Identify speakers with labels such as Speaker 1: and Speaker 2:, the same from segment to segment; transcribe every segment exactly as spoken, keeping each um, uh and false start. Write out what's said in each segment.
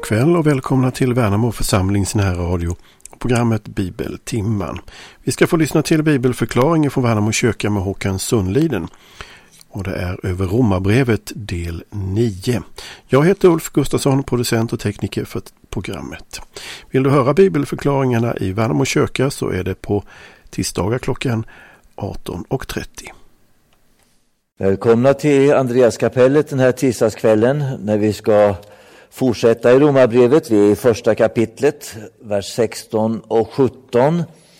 Speaker 1: kväll och välkomna till Värnamo församlings närradio och programmet Bibeltimman. Vi ska få lyssna till bibelförklaringen från Värnamo kyrka med Håkan Sundliden. Och det är över Romarbrevet del nio. Jag heter Ulf Gustafsson, producent och tekniker för programmet. Vill du höra bibelförklaringarna i Värnamo kyrka så är det på tisdagar klockan arton och trettio.
Speaker 2: Välkomna till Andreaskapellet den här tisdagskvällen när vi ska fortsätta i Romarbrevet. Vi är i första kapitlet, vers sexton och sjutton,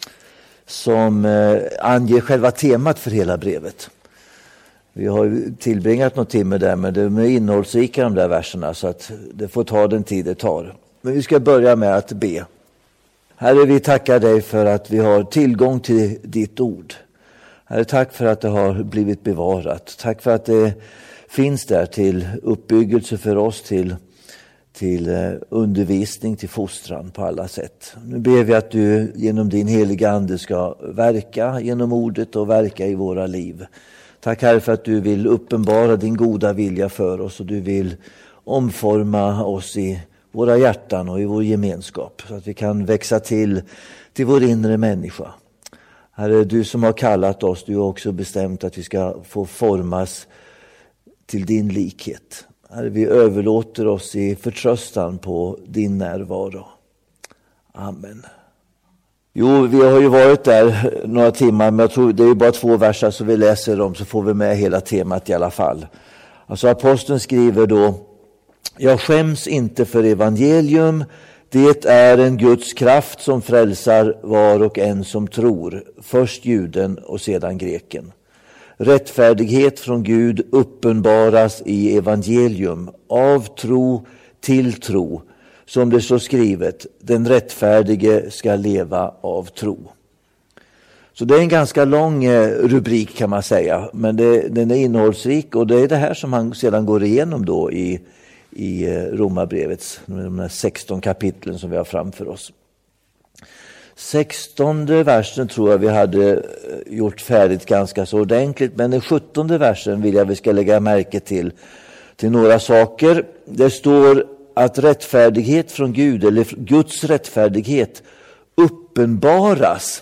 Speaker 2: som anger själva temat för hela brevet. Vi har tillbringat någon timme där, men de är innehållsrika de där verserna, så att det får ta den tid det tar. Men vi ska börja med att be. Herre, vi tackar dig för att vi har tillgång till ditt ord. Herre, tack för att det har blivit bevarat. Tack för att det finns där till uppbyggelse för oss, till, till undervisning, till fostran på alla sätt. Nu ber vi att du genom din heliga ande ska verka genom ordet och verka i våra liv. Tack Herre för att du vill uppenbara din goda vilja för oss och du vill omforma oss i våra hjärtan och i vår gemenskap så att vi kan växa till till vår inre människa. Herre, du som har kallat oss, du har också bestämt att vi ska få formas till din likhet. Herre, vi överlåter oss i förtröstan på din närvaro. Amen. Jo, vi har ju varit där några timmar, men jag tror det är bara två verser så vi läser dem så får vi med hela temat i alla fall. Alltså aposteln skriver då: jag skäms inte för evangelium, det är en Guds kraft som frälsar var och en som tror, först juden och sedan greken. Rättfärdighet från Gud uppenbaras i evangelium, av tro till tro. Som det står skrivet, den rättfärdige ska leva av tro. Så det är en ganska lång rubrik kan man säga, men det, den är innehållsrik och det är det här som han sedan går igenom då i, i Romarbrevets, de här sexton kapitlen som vi har framför oss. sextonde versen tror jag vi hade gjort färdigt ganska så ordentligt, men den sjuttonde versen vill jag vi ska lägga märke till, till några saker. Det står att rättfärdighet från Gud, eller Guds rättfärdighet, uppenbaras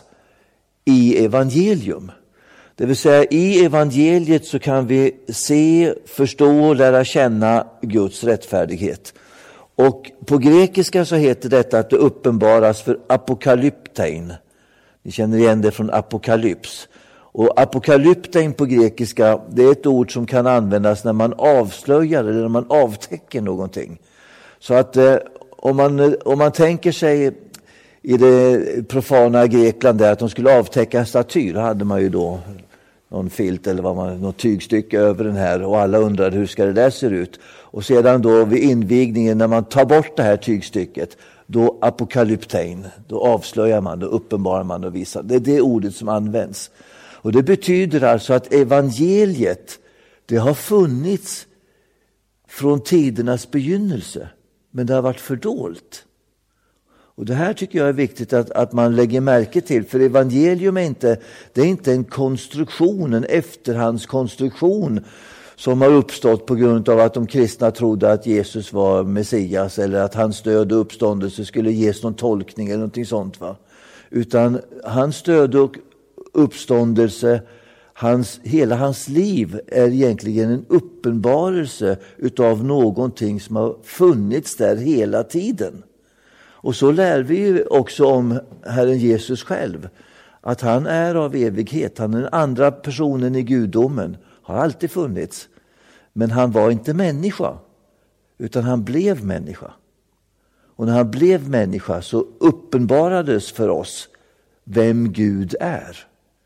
Speaker 2: i evangelium. Det vill säga i evangeliet så kan vi se, förstå och lära känna Guds rättfärdighet. Och på grekiska så heter detta att det uppenbaras för apokalyptein. Ni känner igen det från apokalyps. Och apokalyptein på grekiska, det är ett ord som kan användas när man avslöjar eller när man avtäcker någonting. Så att eh, om, man, om man tänker sig i det profana Grekland där att de skulle avtäcka en staty, då hade man ju då någon filt eller vad man, något tygstycke över den här och alla undrade hur ska det där se ut. Och sedan då vid invigningen när man tar bort det här tygstycket, då apokalyptein, då avslöjar man, då uppenbarar man och visar. Det är det ordet som används. Och det betyder alltså att evangeliet, det har funnits från tidernas begynnelse. Men det har varit fördolt. Och det här tycker jag är viktigt att, att man lägger märke till. För evangelium är inte, det är inte en konstruktion, en efterhandskonstruktion som har uppstått på grund av att de kristna trodde att Jesus var Messias eller att hans död och uppståndelse skulle ges någon tolkning eller någonting sånt, va? Utan hans död och uppståndelse, Hans, hela hans liv är egentligen en uppenbarelse utav någonting som har funnits där hela tiden. Och så lär vi ju också om Herren Jesus själv. Att han är av evighet. Han är den andra personen i gudomen. Har alltid funnits. Men han var inte människa. Utan han blev människa. Och när han blev människa så uppenbarades för oss vem Gud är.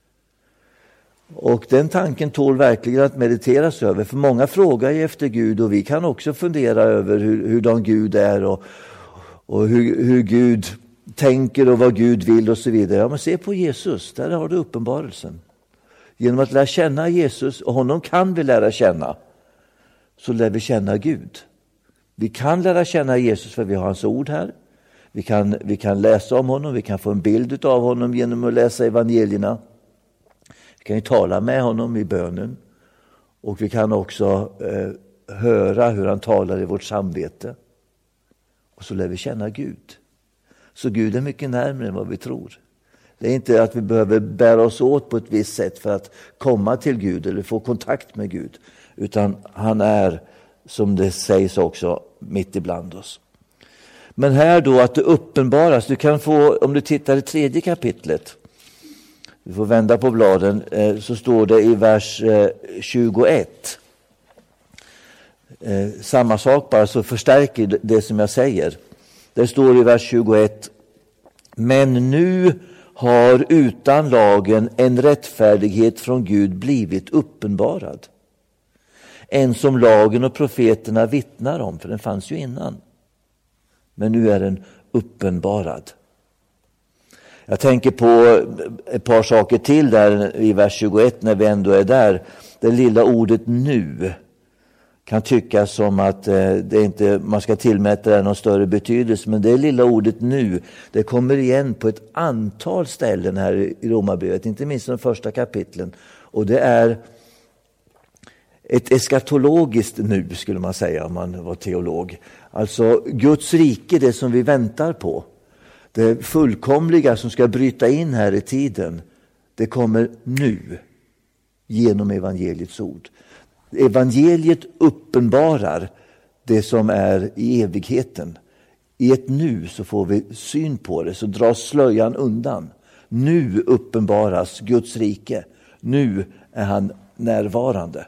Speaker 2: Och den tanken tål verkligen att mediteras över. För många frågar ju efter Gud och vi kan också fundera över hur, hur de Gud är och, och hur, hur Gud tänker och vad Gud vill och så vidare. Ja, men se på Jesus, där har du uppenbarelsen. Genom att lära känna Jesus, och honom kan vi lära känna, så lär vi känna Gud. Vi kan lära känna Jesus för vi har hans ord här. Vi kan, vi kan läsa om honom, vi kan få en bild av honom genom att läsa evangelierna. Vi kan ju tala med honom i bönen. Och vi kan också eh, höra hur han talar i vårt samvete. Och så lär vi känna Gud. Så Gud är mycket närmare än vad vi tror. Det är inte att vi behöver bära oss åt på ett visst sätt för att komma till Gud eller få kontakt med Gud. Utan han är, som det sägs också, mitt ibland oss. Men här då att det uppenbaras, du kan få, om du tittar i tredje kapitlet, du får vända på bladen, så står det i vers tjugoett. Samma sak, bara så förstärker det som jag säger. Det står i vers tjugoett: men nu har utan lagen en rättfärdighet från Gud blivit uppenbarad. En som lagen och profeterna vittnar om, för den fanns ju innan. Men nu är den uppenbarad. Jag tänker på ett par saker till där i vers tjugoett när vi ändå är där. Det lilla ordet nu kan tyckas som att det inte, man ska tillmäta det någon större betydelse. Men det lilla ordet nu, det kommer igen på ett antal ställen här i Romarbrevet. Inte minst i de första kapitlen. Och det är ett eskatologiskt nu, skulle man säga om man var teolog. Alltså Guds rike, det som vi väntar på. Det fullkomliga som ska bryta in här i tiden. Det kommer nu genom evangeliets ord. Evangeliet uppenbarar det som är i evigheten. I ett nu så får vi syn på det, så dras slöjan undan. Nu uppenbaras Guds rike. Nu är han närvarande.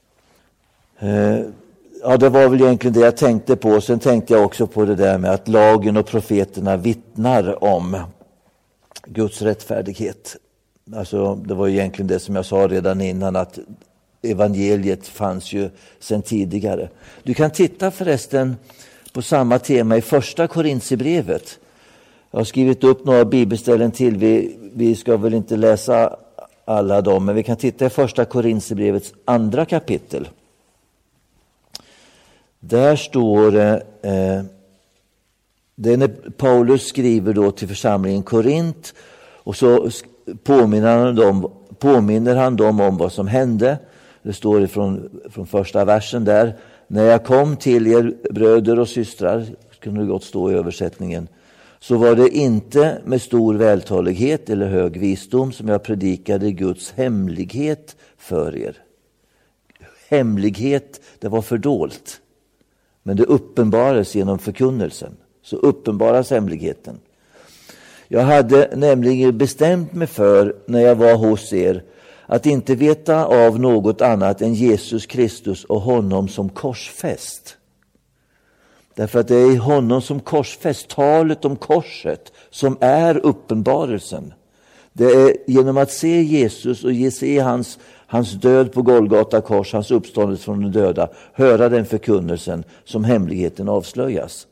Speaker 2: Ja, det var väl egentligen det jag tänkte på. Sen tänkte jag också på det där med att lagen och profeterna vittnar om Guds rättfärdighet. Alltså, det var egentligen det som jag sa redan innan, att evangeliet fanns ju sedan tidigare. Du kan titta förresten på samma tema i första Korinthierbrevet. Jag har skrivit upp några bibelställen till. Vi, vi ska väl inte läsa alla dem, men vi kan titta i första Korinthierbrevets andra kapitel. Där står det, eh, det är när Paulus skriver då till församlingen Korint, och så påminner han dem, påminner han dem om vad som hände. Det står ifrån, från första versen där: när jag kom till er bröder och systrar, kunde det gott stå i översättningen, så var det inte med stor vältalighet eller hög visdom som jag predikade Guds hemlighet för er. Hemlighet, det var fördolt. Men det uppenbaras genom förkunnelsen. Så uppenbaras hemligheten. Jag hade nämligen bestämt mig för, när jag var hos er, att inte veta av något annat än Jesus Kristus och honom som korsfäst. Därför att det är honom som korsfäst, talet om korset, som är uppenbarelsen. Det är genom att se Jesus och ge se hans, hans död på Golgata kors, hans uppståndelse från de döda, höra den förkunnelsen som hemligheten avslöjas.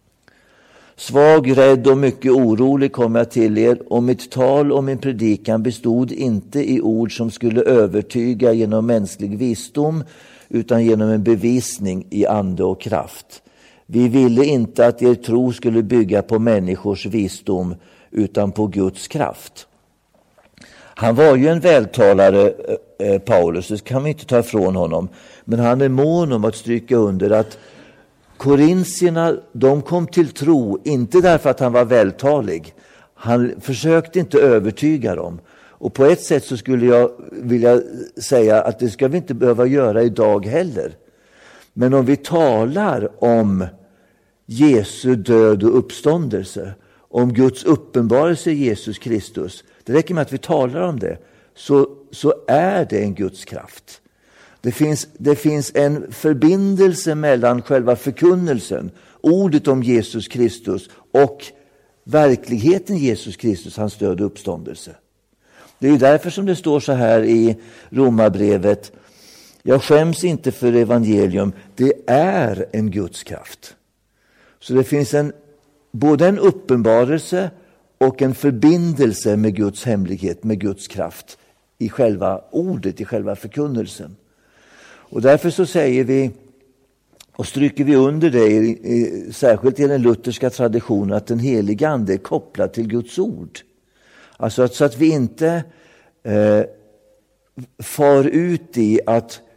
Speaker 2: Svag, rädd och mycket orolig kom jag till er, och mitt tal och min predikan bestod inte i ord som skulle övertyga genom mänsklig visdom, utan genom en bevisning i ande och kraft. Vi ville inte att er tro skulle bygga på människors visdom, utan på Guds kraft. Han var ju en vältalare, eh, Paulus, det kan vi inte ta ifrån honom. Men han är mån om att stryka under att korintierna, de kom till tro inte därför att han var vältalig. Han försökte inte övertyga dem. Och på ett sätt så skulle jag vilja säga att det ska vi inte behöva göra idag heller. Men om vi talar om Jesu död och uppståndelse, om Guds uppenbarelse i Jesus Kristus, det räcker med att vi talar om det, så, så är det en Guds kraft. Det finns, det finns en förbindelse mellan själva förkunnelsen, ordet om Jesus Kristus, och verkligheten Jesus Kristus, hans död och uppståndelse. Det är ju därför som det står så här i Romarbrevet: jag skäms inte för evangelium, det är en Guds kraft. Så det finns en, både en uppenbarelse och en förbindelse med Guds hemlighet, med Guds kraft i själva ordet, i själva förkunnelsen. Och därför så säger vi, och stryker vi under det, i, i, särskilt i den lutherska traditionen, att den heliga ande är kopplad till Guds ord. Alltså att, så att vi inte eh, far ut i att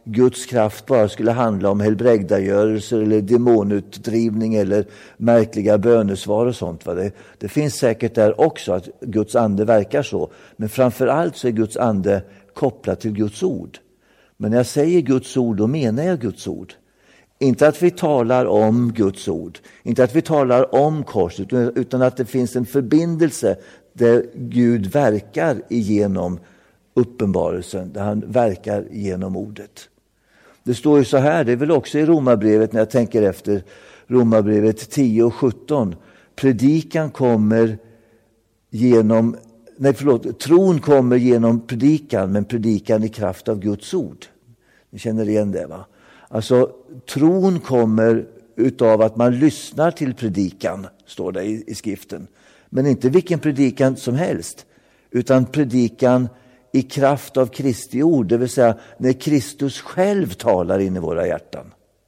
Speaker 2: Guds kraft bara skulle handla om helbrägdagörelser eller demonutdrivning eller märkliga bönesvar och sånt. Va? Det, det finns säkert där också att Guds ande verkar så. Men framförallt så är Guds ande kopplad till Guds ord. Men när jag säger Guds ord, då menar jag Guds ord. Inte att vi talar om Guds ord, inte att vi talar om korset, utan att det finns en förbindelse där Gud verkar igenom uppenbarelsen, där han verkar genom ordet. Det står ju så här, det är väl också i Romarbrevet när jag tänker efter, Romarbrevet tio och sjutton. Predikan kommer genom, nej förlåt, tron kommer genom predikan, men predikan i kraft av Guds ord. Ni känner igen det, va? Alltså tron kommer utav att man lyssnar till predikan, står det i, i skriften. Men inte vilken predikan som helst, utan predikan i kraft av Kristi ord, det vill säga när Kristus själv talar in i våra hjärtan.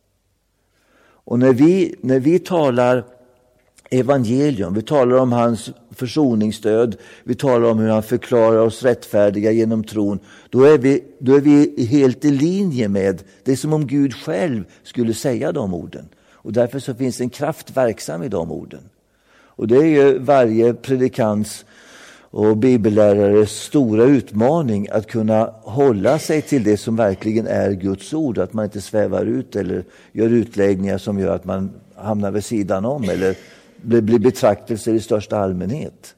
Speaker 2: Och när vi, när vi talar evangelium, vi talar om hans försoningsstöd, vi talar om hur han förklarar oss rättfärdiga genom tron, då är vi, då är vi helt i linje med det, är som om Gud själv skulle säga de orden. Och därför så finns en kraft verksam i de orden. Och det är ju varje predikants och bibellärares stora utmaning att kunna hålla sig till det som verkligen är Guds ord. Att man inte svävar ut eller gör utläggningar som gör att man hamnar vid sidan om eller blir betraktelser i största allmänhet.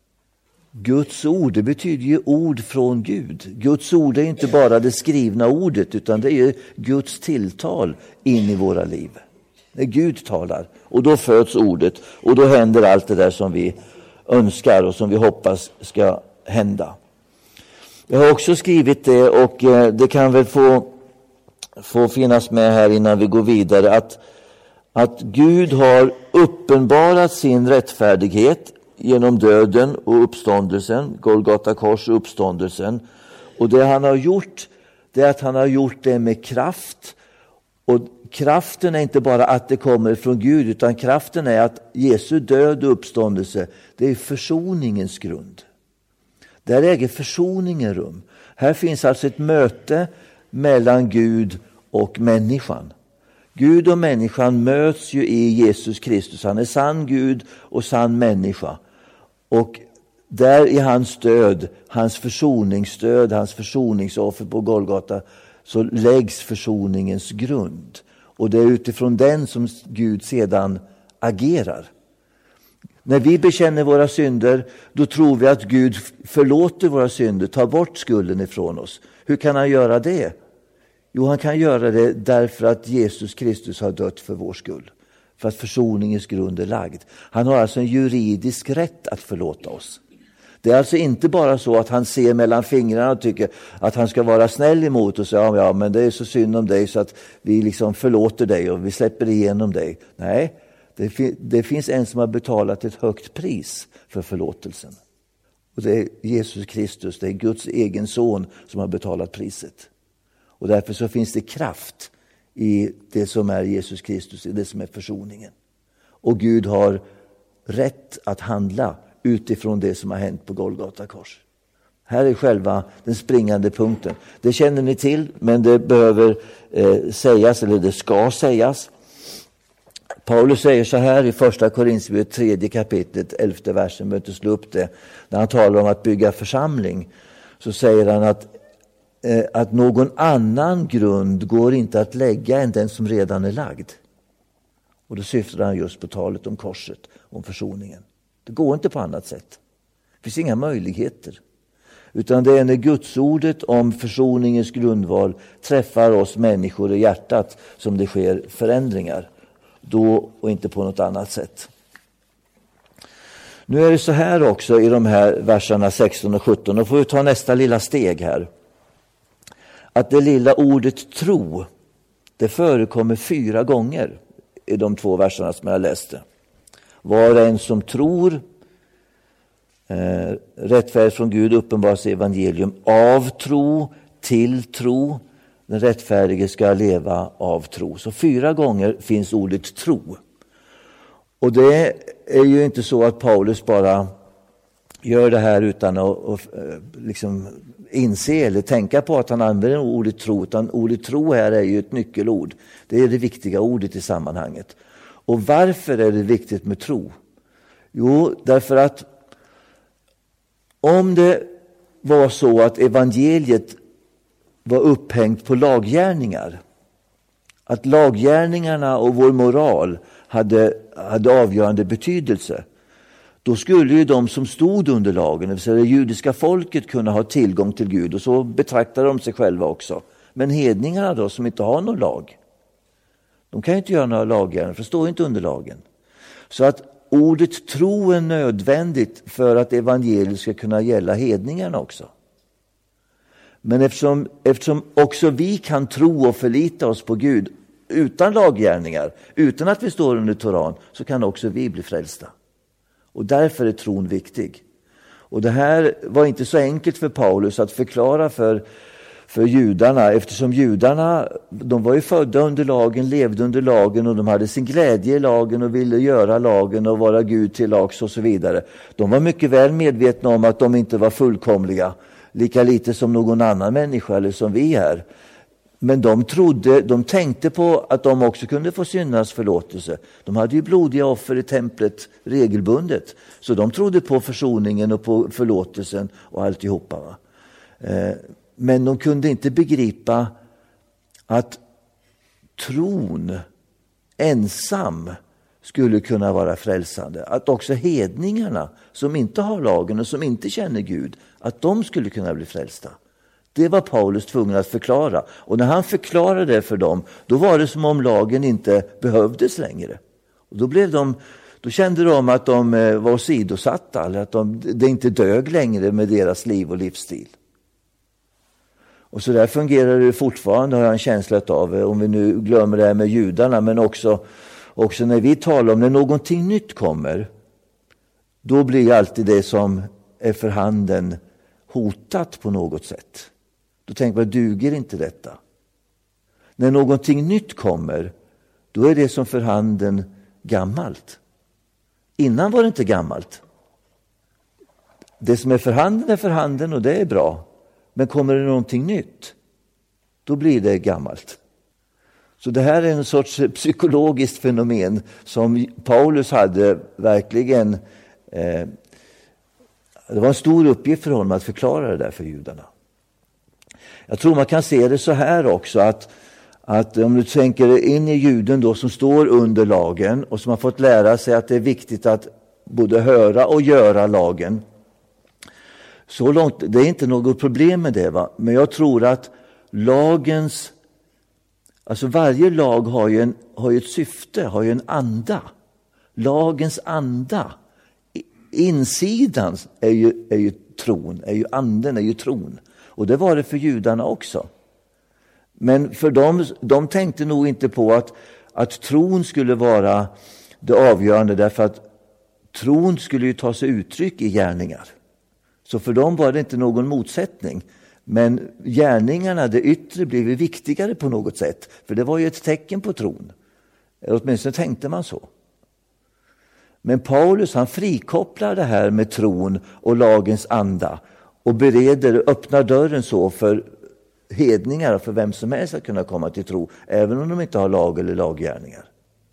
Speaker 2: Guds ord, det betyder ju ord från Gud. Guds ord är inte bara det skrivna ordet, utan det är ju Guds tilltal in i våra liv. När Gud talar, och då föds ordet, och då händer allt det där som vi önskar och som vi hoppas ska hända. Jag har också skrivit det, och det kan väl få, få finnas med här innan vi går vidare, att, att Gud har uppenbarat sin rättfärdighet genom döden och uppståndelsen, Golgata kors och uppståndelsen. Och det han har gjort, det är att han har gjort det med kraft. Och kraften är inte bara att det kommer från Gud, utan kraften är att Jesu död och uppståndelse, det är försoningens grund. Där äger försoningen rum. Här finns alltså ett möte mellan Gud och människan. Gud och människan möts ju i Jesus Kristus. Han är sann Gud och sann människa. Och där i hans död, hans försoningsstöd, hans försoningsoffer på Golgata, så läggs försoningens grund. Och det är utifrån den som Gud sedan agerar. När vi bekänner våra synder, då tror vi att Gud förlåter våra synder, tar bort skulden ifrån oss. Hur kan han göra det? Jo, han kan göra det därför att Jesus Kristus har dött för vår skull. För att försoningens grund är lagd. Han har alltså en juridisk rätt att förlåta oss. Det är alltså inte bara så att han ser mellan fingrarna och tycker att han ska vara snäll emot oss. Ja, ja, men det är så synd om dig så att vi liksom förlåter dig och vi släpper igenom dig. Nej, det, fi- det finns en som har betalat ett högt pris för förlåtelsen. Och det är Jesus Kristus, det är Guds egen son som har betalat priset. Och därför så finns det kraft i det som är Jesus Kristus, i det som är försoningen. Och Gud har rätt att handla utifrån det som har hänt på Golgata kors. Här är själva den springande punkten. Det känner ni till, men det behöver eh, sägas, eller det ska sägas. Paulus säger så här i första Korinthierbrevet tredje kapitlet, elfte versen, behöver inte slå upp det. När han talar om att bygga församling, så säger han att, eh, att någon annan grund går inte att lägga än den som redan är lagd. Och då syftar han just på talet om korset, om försoningen. Det går inte på annat sätt. Det finns inga möjligheter. Utan det är när Gudsordet om försoningens grundval träffar oss människor i hjärtat som det sker förändringar. Då och inte på något annat sätt. Nu är det så här också i de här verserna sexton och sjutton. Då får vi ta nästa lilla steg här. Att det lilla ordet tro, det förekommer fyra gånger i de två verserna som jag läste. Var en som tror, eh, rättfärdigt från Gud uppenbaras evangelium, av tro till tro, den rättfärdige ska leva av tro. Så fyra gånger finns ordet tro. Och det är ju inte så att Paulus bara gör det här utan att, att liksom inse eller tänka på att han använder ordet tro. Utan ordet tro här är ju ett nyckelord. Det är det viktiga ordet i sammanhanget. Och varför är det viktigt med tro? Jo, därför att om det var så att evangeliet var upphängt på laggärningar, att laggärningarna och vår moral hade, hade avgörande betydelse, då skulle ju de som stod under lagen, det vill säga det judiska folket, kunna ha tillgång till Gud, och så betraktar de sig själva också. Men hedningarna då, som inte har någon lag, de kan ju inte göra några laggärningar, för står inte under lagen. Så att ordet tro är nödvändigt för att evangeliet ska kunna gälla hedningarna också. Men eftersom, eftersom också vi kan tro och förlita oss på Gud utan laggärningar, utan att vi står under Toran, så kan också vi bli frälsta. Och därför är tron viktig. Och det här var inte så enkelt för Paulus att förklara för, för judarna, eftersom judarna, de var ju födda under lagen, levde under lagen, och de hade sin glädje i lagen och ville göra lagen och vara Gud till lags och så vidare. De var mycket väl medvetna om att de inte var fullkomliga, lika lite som någon annan människa eller som vi är. Men de trodde, de tänkte på att de också kunde få syndas förlåtelse. De hade ju blodiga offer i templet regelbundet. Så de trodde på försoningen och på förlåtelsen och alltihopa. Va? Eh, men de kunde inte begripa att tron ensam skulle kunna vara frälsande. Att också hedningarna som inte har lagen och som inte känner Gud, att de skulle kunna bli frälsta. Det var Paulus tvungen att förklara. Och när han förklarade det för dem, då var det som om lagen inte behövdes längre. Och då, blev de, då kände de att de var sidosatta, eller att de, det inte dög längre med deras liv och livsstil. Och så där fungerar det fortfarande, har jag en känsla av, om vi nu glömmer det här med judarna, men också, också när vi talar om när någonting nytt kommer, då blir alltid det som är för handen hotat på något sätt. Då tänker man, duger inte detta? När någonting nytt kommer, då är det som för handen gammalt. Innan var det inte gammalt. Det som är för handen är för handen och det är bra. Men kommer det någonting nytt, då blir det gammalt. Så det här är en sorts psykologiskt fenomen som Paulus hade verkligen... Eh, det var en stor uppgift för honom att förklara det där för judarna. Jag tror man kan se det så här också, att, att om du tänker in i juden då som står under lagen och som har fått lära sig att det är viktigt att både höra och göra lagen. Så långt, det är inte något problem med det, va? Men jag tror att lagens, alltså varje lag har ju, en, har ju ett syfte, har ju en anda. Lagens anda, insidan är ju, är ju tron, är ju anden, är ju tron. Och det var det för judarna också. Men för dem, de tänkte nog inte på att, att tron skulle vara det avgörande, därför att tron skulle ju ta sig uttryck i gärningar. Så för dem var det inte någon motsättning. Men gärningarna, det yttre, blev ju viktigare på något sätt. För det var ju ett tecken på tron. Eller åtminstone tänkte man så. Men Paulus, han frikopplar det här med tron och lagens anda. Och bereder, öppnar dörren så för hedningar och för vem som helst att kunna komma till tro. Även om de inte har lag eller laggärningar.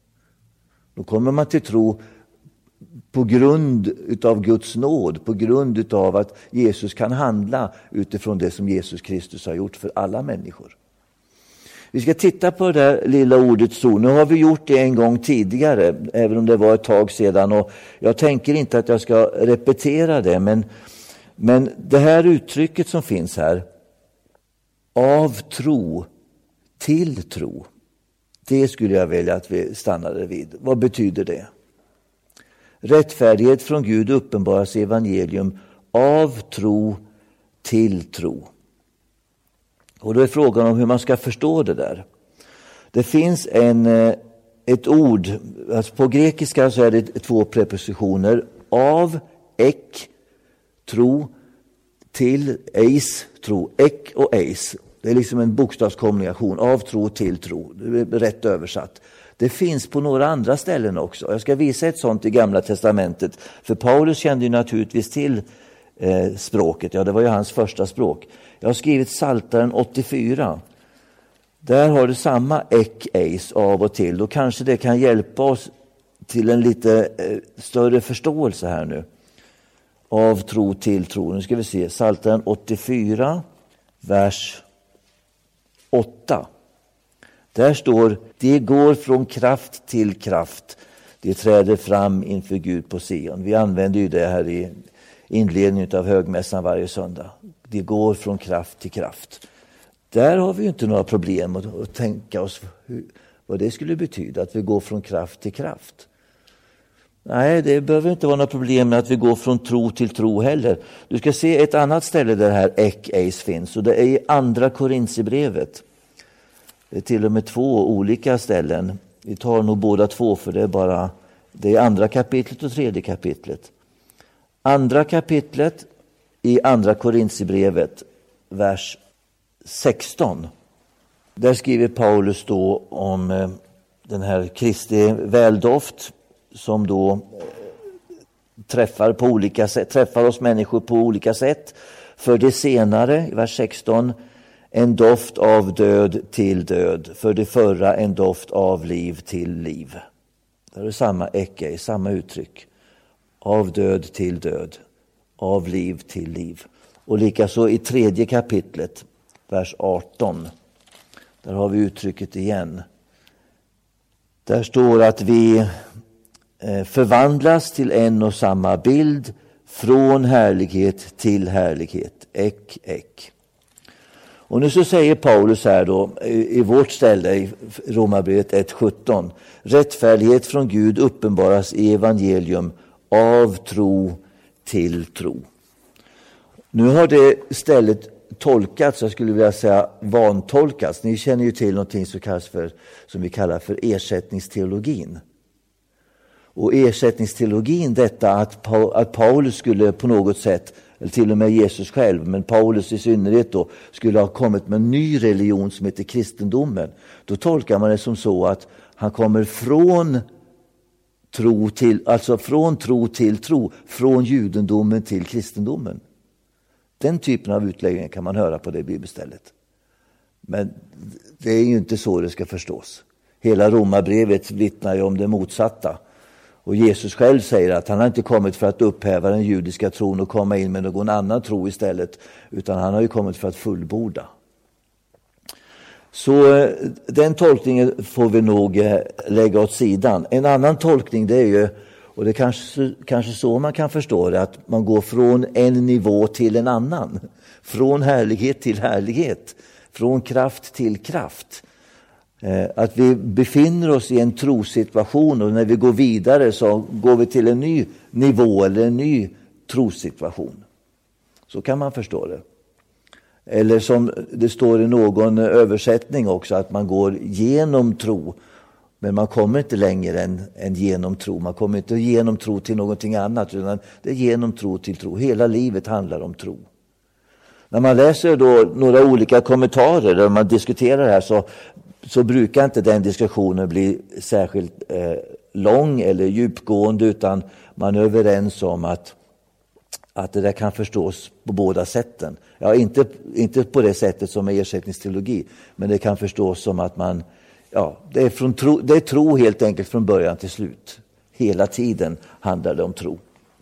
Speaker 2: Då kommer man till tro på grund utav Guds nåd, på grund utav att Jesus kan handla utifrån det som Jesus Kristus har gjort för alla människor. Vi ska titta på det där lilla ordet tro. Nu har vi gjort det en gång tidigare, även om det var ett tag sedan. Och jag tänker inte att jag ska repetera det, men, men det här uttrycket som finns här, av tro till tro, det skulle jag vilja att vi stannade vid. Vad betyder det? Rättfärdighet från Gud uppenbaras i evangelium av tro till tro. Och då är frågan om hur man ska förstå det där. Det finns en, ett ord, alltså på grekiska så är det två prepositioner. Av, ek, tro, till, eis, tro. Ek och eis. Det är liksom en bokstavskombination. Av tro till tro. Det är rätt översatt. Det finns på några andra ställen också. Jag ska visa ett sånt i Gamla testamentet. För Paulus kände ju naturligtvis till eh, språket. Ja, det var ju hans första språk. Jag har skrivit Psaltaren åttiofyra. Där har det samma ek eis av och till. Och kanske det kan hjälpa oss till en lite eh, större förståelse här nu. Av tro till tro. Nu ska vi se. Psaltaren åttiofyra, vers åtta. Där står: det går från kraft till kraft. Det träder fram inför Gud på Sion. Vi använder ju det här i inledningen av högmässan varje söndag. Det går från kraft till kraft. Där har vi ju inte några problem att, att tänka oss hur, vad det skulle betyda, att vi går från kraft till kraft. Nej, det behöver inte vara några problem med att vi går från tro till tro heller. Du ska se ett annat ställe där det här ek eis finns, och det är i andra Korinthierbrevet. Det är till och med två olika ställen. Vi tar nog båda två, för det är bara det är andra kapitlet och tredje kapitlet. Andra kapitlet i andra Korinthierbrevet, vers sexton. Där skriver Paulus då om eh, den här Kristi väldoft som då eh, träffar på olika sätt, träffar oss människor på olika sätt. För det senare, i vers sexton, en doft av död till död. För det förra en doft av liv till liv. Det är samma ecke, samma uttryck. Av död till död. Av liv till liv. Och likaså i tredje kapitlet, vers arton. Där har vi uttrycket igen. Där står att vi förvandlas till en och samma bild. Från härlighet till härlighet. Ek, ek. Och nu så säger Paulus här då i vårt ställe i Romarbrevet ett sjutton. Rättfärdighet från Gud uppenbaras i evangelium av tro till tro. Nu har det stället tolkats, jag skulle vilja säga vantolkats. Ni känner ju till någonting som, kallas för, som vi kallar för ersättningsteologin. Och ersättningsteologin, detta att, att Paulus skulle på något sätt, eller till och med Jesus själv, men Paulus i synnerhet då, skulle ha kommit med en ny religion som heter kristendomen. Då tolkar man det som så att han kommer från tro till, alltså från tro till tro, från judendomen till kristendomen. Den typen av utläggning kan man höra på det bibelstället. Men det är ju inte så det ska förstås. Hela Romarbrevet vittnar ju om det motsatta. Och Jesus själv säger att han har inte kommit för att upphäva den judiska tron och komma in med någon annan tro istället, utan han har ju kommit för att fullborda. Så den tolkningen får vi nog lägga åt sidan. En annan tolkning, det är ju, och det är kanske, kanske så man kan förstå det, att man går från en nivå till en annan. Från härlighet till härlighet. Från kraft till kraft. Att vi befinner oss i en trosituation, och när vi går vidare så går vi till en ny nivå eller en ny trosituation. Så kan man förstå det. Eller som det står i någon översättning också, att man går genom tro. Men man kommer inte längre än, än genom tro. Man kommer inte genom tro till någonting annat, utan det är genom tro till tro. Hela livet handlar om tro. När man läser då några olika kommentarer där man diskuterar det här, så så brukar inte den diskussionen bli särskilt eh, lång eller djupgående, utan man är överens om att, att det där kan förstås på båda sätten. Ja, inte, inte på det sättet som är ersättningsteologi, men det kan förstås som att man, ja, det är, från tro, det är tro helt enkelt från början till slut. Hela tiden handlar det om tro.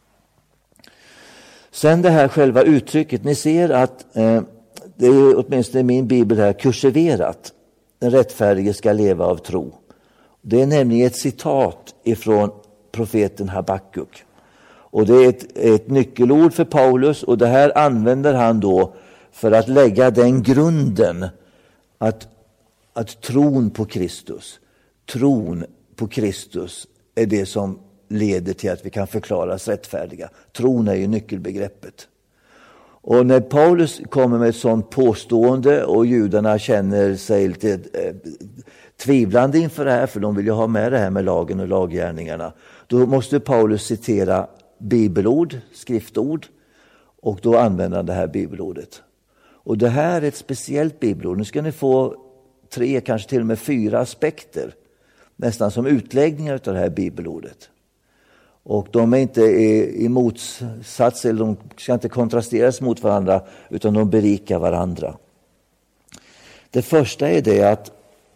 Speaker 2: Sen det här själva uttrycket, ni ser att eh, det är åtminstone i min bibel här kursiverat. Den rättfärdige ska leva av tro. Det är nämligen ett citat ifrån profeten Habakuk. Och det är ett, ett nyckelord för Paulus, och det här använder han då för att lägga den grunden att, att tron på Kristus, tron på Kristus är det som leder till att vi kan förklaras rättfärdiga. Tron är ju nyckelbegreppet. Och när Paulus kommer med ett sådant påstående och judarna känner sig lite eh, tvivlande inför det här, för de vill ju ha med det här med lagen och laggärningarna, då måste Paulus citera bibelord, skriftord, och då använder han det här bibelordet. Och det här är ett speciellt bibelord. Nu ska ni få tre, kanske till och med fyra aspekter nästan som utläggningar av det här bibelordet. Och de är inte i, i motsats, eller de ska inte kontrasteras mot varandra, utan de berikar varandra. Det första är det att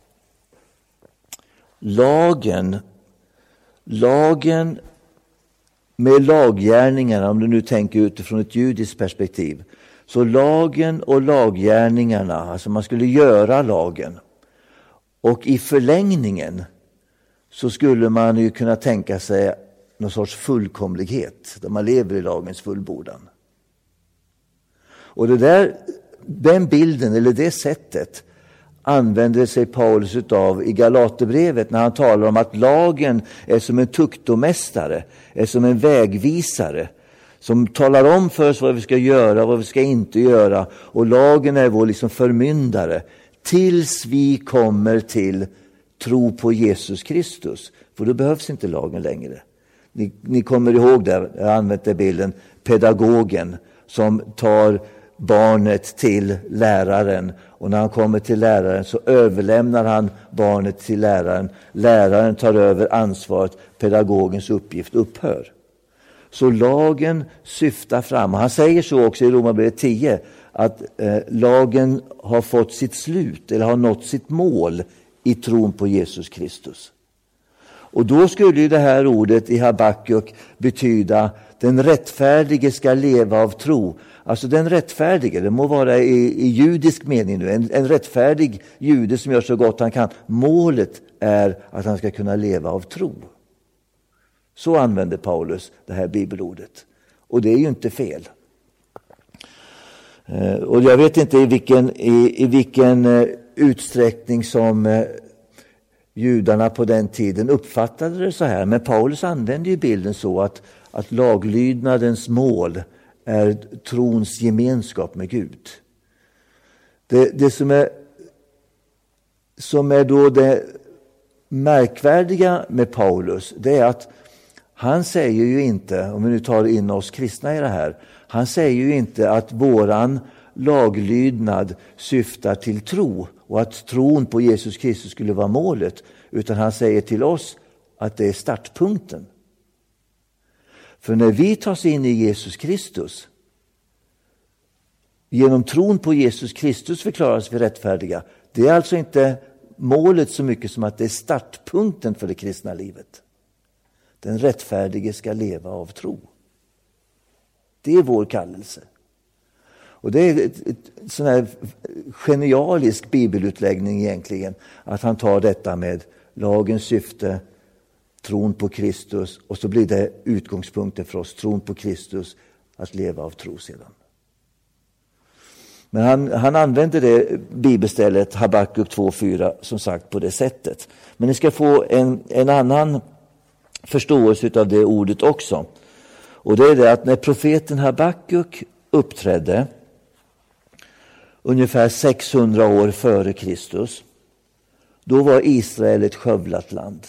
Speaker 2: lagen, lagen med laggärningarna, om du nu tänker utifrån ett judiskt perspektiv, så lagen och laggärningarna, alltså man skulle göra lagen, och i förlängningen så skulle man ju kunna tänka sig någon sorts fullkomlighet där man lever i lagens fullbordan. Och det där, den bilden eller det sättet använder sig Paulus utav i Galaterbrevet när han talar om att lagen är som en tuktomästare, är som en vägvisare som talar om för oss vad vi ska göra, vad vi ska inte göra, och lagen är vår liksom förmyndare tills vi kommer till tro på Jesus Kristus, för då behövs inte lagen längre. Ni, ni kommer ihåg det, jag har använt den bilden, pedagogen som tar barnet till läraren, och när han kommer till läraren så överlämnar han barnet till läraren. Läraren tar över ansvaret, pedagogens uppgift upphör. Så lagen syftar fram. Han säger så också i Romarbrevet tio att eh, lagen har fått sitt slut eller har nått sitt mål i tron på Jesus Kristus. Och då skulle ju det här ordet i Habakuk betyda den rättfärdige ska leva av tro. Alltså den rättfärdige, det må vara i, i judisk mening nu, en, en rättfärdig jude som gör så gott han kan. Målet är att han ska kunna leva av tro. Så använder Paulus det här bibelordet. Och det är ju inte fel. Eh, och jag vet inte i vilken, i, i vilken eh, utsträckning som eh, judarna på den tiden uppfattade det så här. Men Paulus använder ju bilden så att, att laglydnadens mål är trons gemenskap med Gud. Det, det som är som är då det märkvärdiga med Paulus, det är att han säger ju inte, om vi nu tar in oss kristna i det här, han säger ju inte att våran laglydnad syftar till tro och att tron på Jesus Kristus skulle vara målet, utan han säger till oss att det är startpunkten. För när vi tas in i Jesus Kristus, genom tron på Jesus Kristus förklaras vi rättfärdiga. Det är alltså inte målet så mycket som att det är startpunkten för det kristna livet. Den rättfärdige ska leva av tro. Det är vår kallelse. Och det är ett, ett sån här genialisk bibelutläggning egentligen, att han tar detta med lagens syfte, tron på Kristus, och så blir det utgångspunkten för oss, tron på Kristus, att leva av tro sedan. Men han, han använder det bibelstället Habakuk två fyra som sagt på det sättet. Men ni ska få en, en annan förståelse av det ordet också. Och det är det att när profeten Habakuk uppträdde ungefär sexhundra år före Kristus, då var Israel ett skövlat land.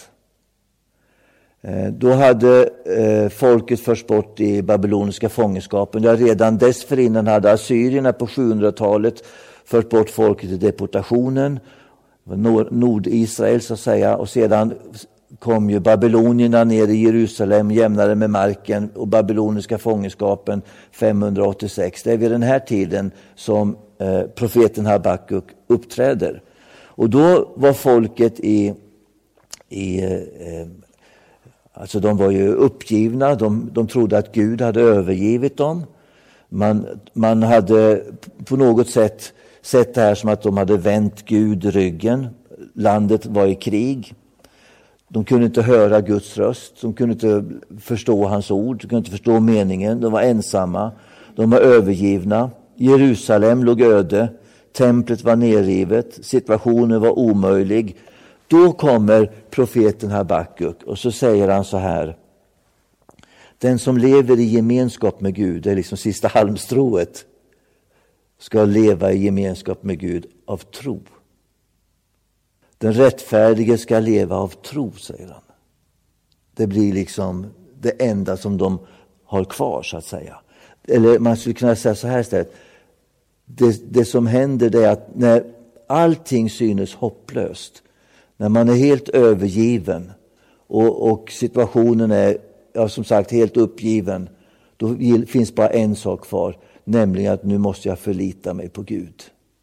Speaker 2: Då hade folket först bort i babyloniska fångenskapen. Ja, redan dessförinnan hade assyrierna på sjuhundratalet fört bort folket i deportationen. Nord-Israel så att säga. Och sedan kom ju babylonierna ner i Jerusalem, jämnade med marken, och babyloniska fångenskapen femhundraåttiosex. Det är vid den här tiden som eh, profeten Habakuk uppträder. Och då var folket i, i eh, alltså de var ju uppgivna, de, de trodde att Gud hade övergivit dem. Man, man hade på något sätt sett det här som att de hade vänt Gud ryggen. Landet var i krig. De kunde inte höra Guds röst. De kunde inte förstå hans ord. De kunde inte förstå meningen. De var ensamma. De var övergivna. Jerusalem låg öde. Templet var nerrivet. Situationen var omöjlig. Då kommer profeten Habakuk och så säger han så här: den som lever i gemenskap med Gud, det är liksom sista halmstrået, ska leva i gemenskap med Gud av tro. Den rättfärdige ska leva av tro, säger han. Det blir liksom det enda som de har kvar, så att säga. Eller man skulle kunna säga så här istället: det, det som händer, det är att när allting synes hopplöst, När man är helt övergiven och, och situationen är, ja, som sagt, helt uppgiven, då finns bara en sak kvar, nämligen att nu måste jag förlita mig på Gud.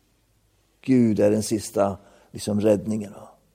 Speaker 2: Gud är den sista liksom, räddningen.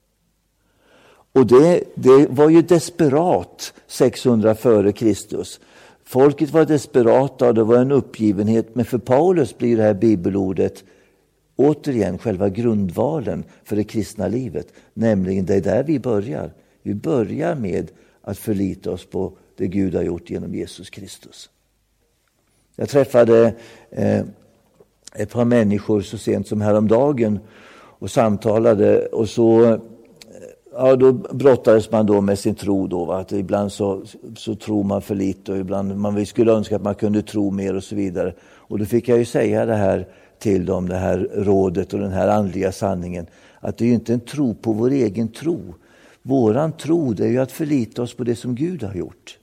Speaker 2: Och det, det var ju desperat sexhundra före Kristus. Folket var desperata och det var en uppgivenhet. Men för Paulus blir det här bibelordet återigen själva grundvalen för det kristna livet. Nämligen det är där vi börjar. Vi börjar med att förlita oss på det Gud har gjort genom Jesus Kristus. Jag träffade eh, ett par människor så sent som häromdagen och samtalade, och så ja, då brottades man då med sin tro då, va? Att ibland så, så tror man för lite och ibland man vi skulle önska att man kunde tro mer och så vidare. Och då fick jag ju säga det här till dem, det här rådet och den här andliga sanningen, att det är ju inte en tro på vår egen tro. Våran tro, det är ju att förlita oss på det som Gud har gjort.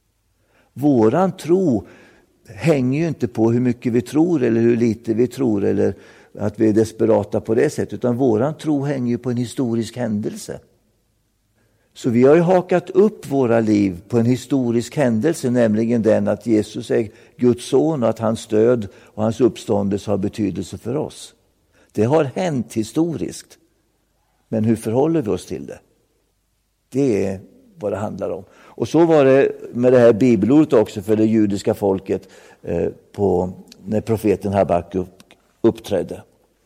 Speaker 2: Våran tro hänger ju inte på hur mycket vi tror eller hur lite vi tror eller att vi är desperata på det sättet, utan våran tro hänger ju på en historisk händelse. Så vi har ju hakat upp våra liv på en historisk händelse, nämligen den att Jesus är Guds son och att hans död och hans uppståndelse har betydelse för oss. Det har hänt historiskt. Men hur förhåller vi oss till det? Det är vad det handlar om. Och så var det med det här bibelordet också för det judiska folket eh, på, när profeten Habakuk uppträdde.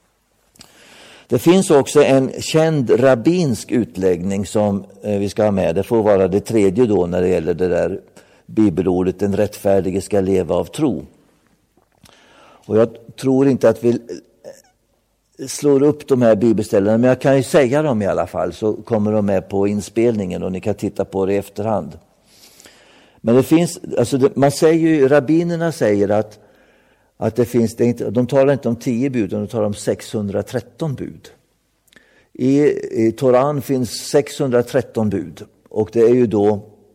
Speaker 2: Det finns också en känd rabbinsk utläggning som eh, vi ska ha med. Det får vara det tredje då när det gäller det där bibelordet, den rättfärdige ska leva av tro. Och jag tror inte att vi slår upp de här bibelställena, men jag kan ju säga dem i alla fall, så kommer de med på inspelningen och ni kan titta på det i efterhand. Men det finns, alltså det, man säger ju, rabbinerna säger att, att det finns, det inte, de talar inte om tio bud, utan de talar om sexhundratretton bud. I, i Toran finns sexhundratretton bud, och det är ju då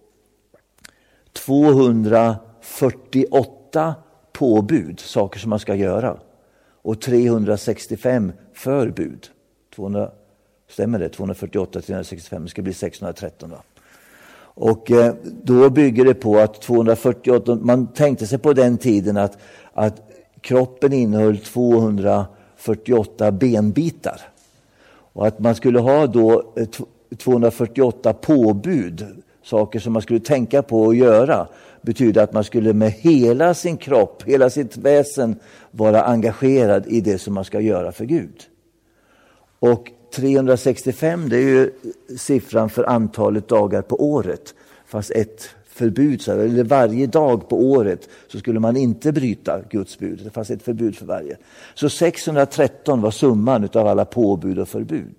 Speaker 2: tvåhundrafyrtioåtta påbud, saker som man ska göra. Och trehundrasextiofem förbud. tvåhundra, stämmer det? tvåhundrafyrtioåtta, trehundrasextiofem, det ska bli sexhundratretton. Va? Och eh, då bygger det på att tvåhundrafyrtioåtta, man tänkte sig på den tiden att, att kroppen innehöll tvåhundrafyrtioåtta benbitar. Och att man skulle ha då tvåhundrafyrtioåtta påbud, saker som man skulle tänka på och göra, betyder att man skulle med hela sin kropp, hela sitt väsen vara engagerad i det som man ska göra för Gud. Och trehundrasextiofem, det är ju siffran för antalet dagar på året. Fast ett förbud, eller varje dag på året så skulle man inte bryta Guds bud. Det fanns ett förbud för varje. Så sexhundratretton var summan av alla påbud och förbud.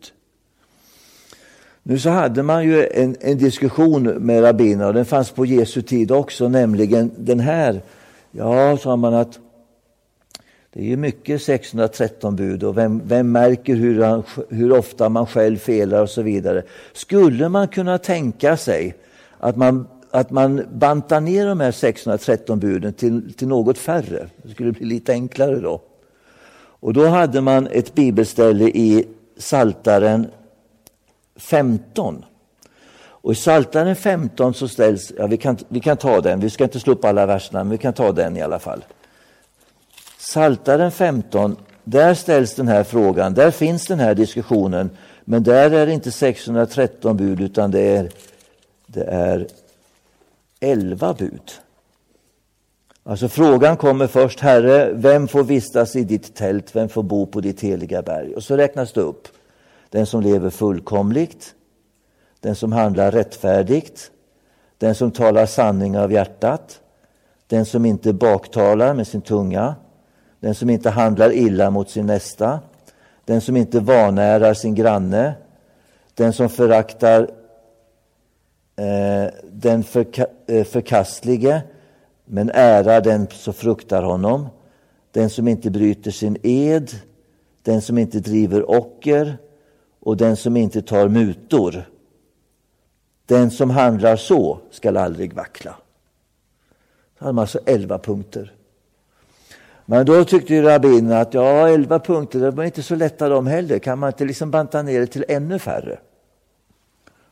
Speaker 2: Nu så hade man ju en, en diskussion med rabbinerna, och den fanns på Jesu tid också, nämligen den här. Ja, sa man, att det är ju mycket sexhundratretton bud, och vem, vem märker hur, han, hur ofta man själv felar och så vidare. Skulle man kunna tänka sig att man, att man bantar ner de här sexhundratretton buden till, till något färre? Det skulle bli lite enklare då. Och då hade man ett bibelställe i Psaltaren femton. Och i Psaltaren femton så ställs, ja, vi kan, vi kan ta den, vi ska inte slå upp alla verserna, men vi kan ta den i alla fall. Psaltaren femton, där ställs den här frågan, där finns den här diskussionen, men där är det inte sexhundratretton bud, utan det är, det är elva bud. Alltså frågan kommer först: Herre, vem får vistas i ditt tält, vem får bo på ditt heliga berg? Och så räknas det upp. Den som lever fullkomligt, den som handlar rättfärdigt, den som talar sanning av hjärtat, den som inte baktalar med sin tunga, den som inte handlar illa mot sin nästa, den som inte vanärar sin granne, den som föraktar eh, den förka- eh, förkastlige men ärar den som fruktar honom, den som inte bryter sin ed, den som inte driver ocker och den som inte tar mutor. Den som handlar så ska aldrig vackla. Så hade man alltså elva punkter. Men då tyckte ju rabbinerna att ja, elva punkter, det var inte så lätta de heller. Kan man inte liksom banta ner det till ännu färre?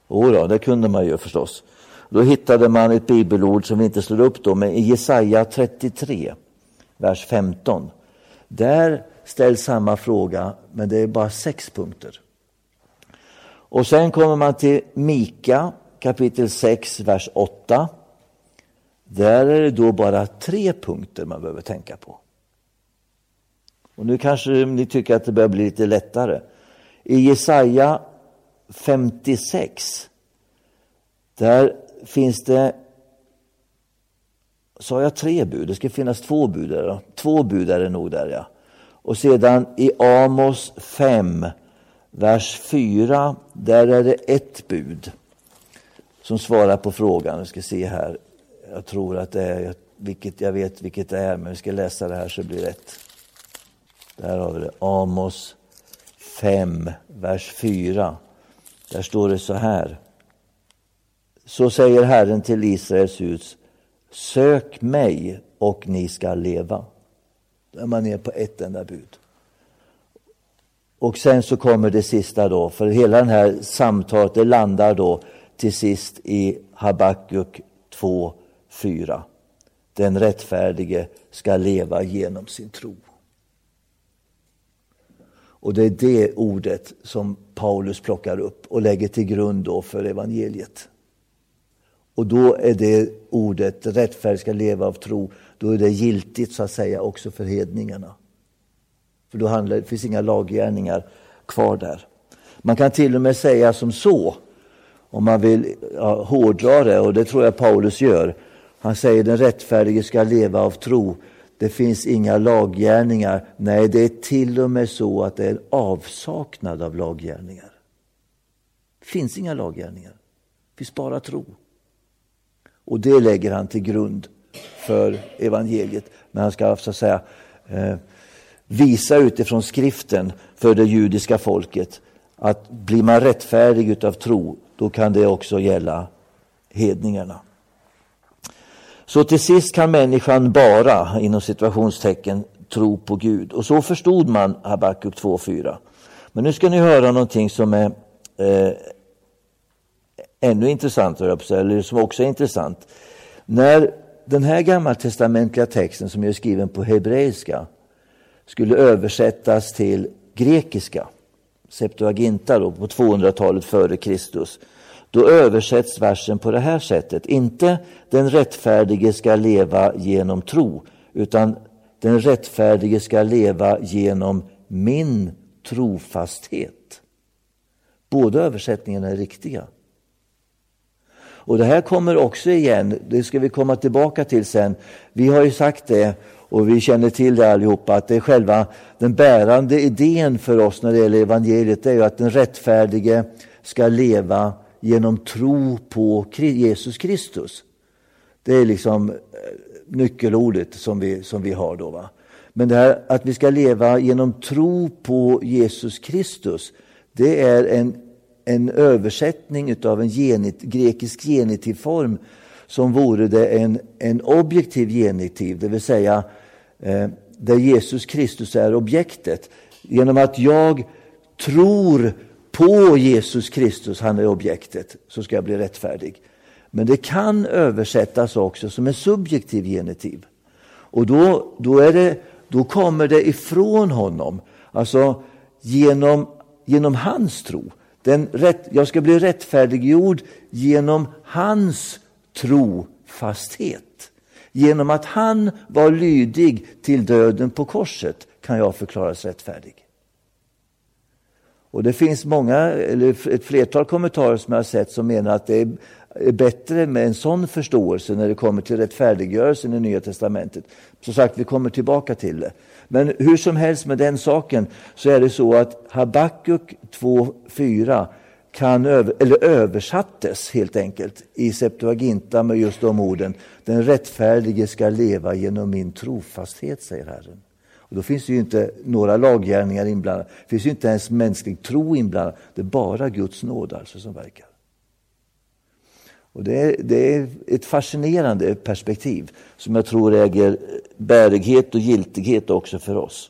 Speaker 2: Oh då, det kunde man ju förstås. Då hittade man ett bibelord som vi inte slår upp då, men i Jesaja trettiotre, vers femton. Där ställs samma fråga, men det är bara sex punkter. Och sen kommer man till Mika, kapitel sex, vers åtta. Där är det då bara tre punkter man behöver tänka på. Och nu kanske ni tycker att det börjar bli lite lättare. I Jesaja femtiosex, där finns det, sa jag tre bud? Det ska finnas två bud där då. Två bud är det nog där, ja. Och sedan i Amos fem, vers fyra, där är det ett bud som svarar på frågan. Vi ska se här. Jag tror att det är, vilket, jag vet vilket det är, men vi ska läsa det här så det blir rätt. Där har vi det. Amos fem, vers fyra. Där står det så här. Så säger Herren till Israels hus: sök mig och ni ska leva. Då är man ner på ett enda bud. Och sen så kommer det sista då. För hela den här samtalet, det landar då till sist i Habakuk två, fyra. Den rättfärdige ska leva genom sin tro. Och det är det ordet som Paulus plockar upp och lägger till grund då för evangeliet. Och då är det ordet, rättfärdig ska leva av tro, då är det giltigt så att säga också för hedningarna. För då handlar, det finns inga laggärningar kvar där. Man kan till och med säga som så, om man vill ja, hårdra det, och det tror jag Paulus gör. Han säger den rättfärdige ska leva av tro. Det finns inga laggärningar. Nej, det är till och med så att det är avsaknad av laggärningar. Det finns inga laggärningar. Det finns bara tro. Och det lägger han till grund för evangeliet. Men han ska så att säga eh, visa utifrån skriften för det judiska folket att blir man rättfärdig utav tro, då kan det också gälla hedningarna. Så till sist kan människan bara, inom situationstecken, tro på Gud. Och så förstod man Habakuk två fyra. Men nu ska ni höra någonting som är eh, ännu intressant, eller som också är intressant. När den här gammaltestamentliga texten som är skriven på hebreiska skulle översättas till grekiska, Septuaginta då, på tvåhundratalet före Kristus, då översätts versen på det här sättet. Inte den rättfärdige ska leva genom tro, utan den rättfärdige ska leva genom min trofasthet. Båda översättningarna är riktiga. Och det här kommer också igen, det ska vi komma tillbaka till sen. Vi har ju sagt det, och vi känner till det allihopa, att det är själva den bärande idén för oss när det gäller evangeliet, det är ju att den rättfärdige ska leva genom tro på Jesus Kristus. Det är liksom nyckelordet som vi, som vi har då, va. Men det här att vi ska leva genom tro på Jesus Kristus, det är en, en översättning av en genit, grekisk genitivform som vore det en, en objektiv genitiv, det vill säga eh, där Jesus Kristus är objektet. Genom att jag tror på Jesus Kristus, han är objektet, så ska jag bli rättfärdig. Men det kan översättas också som en subjektiv genitiv. Och då, då, är det, då kommer det ifrån honom. Alltså genom, genom hans tro. Den rätt, jag ska bli rättfärdiggjord genom hans trofasthet. Genom att han var lydig till döden på korset kan jag förklaras rättfärdig. Och det finns många, eller ett flertal kommentarer som jag har sett som menar att det är bättre med en sån förståelse när det kommer till rättfärdiggörelsen i Nya testamentet. Som sagt, vi kommer tillbaka till det. Men hur som helst med den saken så är det så att Habakuk två fyra kan över, eller översattes helt enkelt i Septuaginta med just de orden. Den rättfärdige ska leva genom min trofasthet, säger Herren. Och då finns det ju inte några laggärningar inblandade. Det finns ju inte ens mänsklig tro inblandad. Det är bara Guds nåd alltså som verkar. Och det är, det är ett fascinerande perspektiv som jag tror äger bärighet och giltighet också för oss.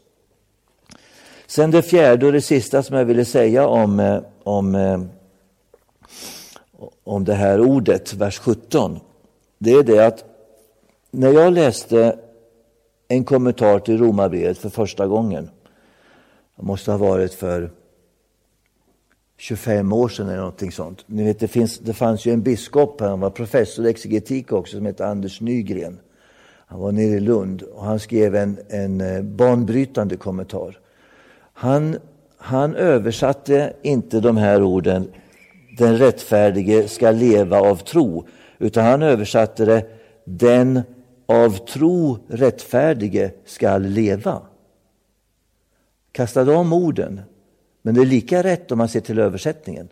Speaker 2: Sen det fjärde och det sista som jag ville säga om, om, om det här ordet, vers sjutton. Det är det att när jag läste en kommentar till Romarbrevet för första gången, det måste ha varit för tjugofem år sedan eller någonting sånt. Ni vet, det, finns, det fanns ju en biskop, han var professor i exegetik också, som heter Anders Nygren. Han var nere i Lund och han skrev en, en banbrytande kommentar. Han, han översatte inte de här orden, den rättfärdige ska leva av tro, utan han översatte det, den av tro rättfärdige ska leva. Kastade om orden, men det är lika rätt om man ser till översättningen.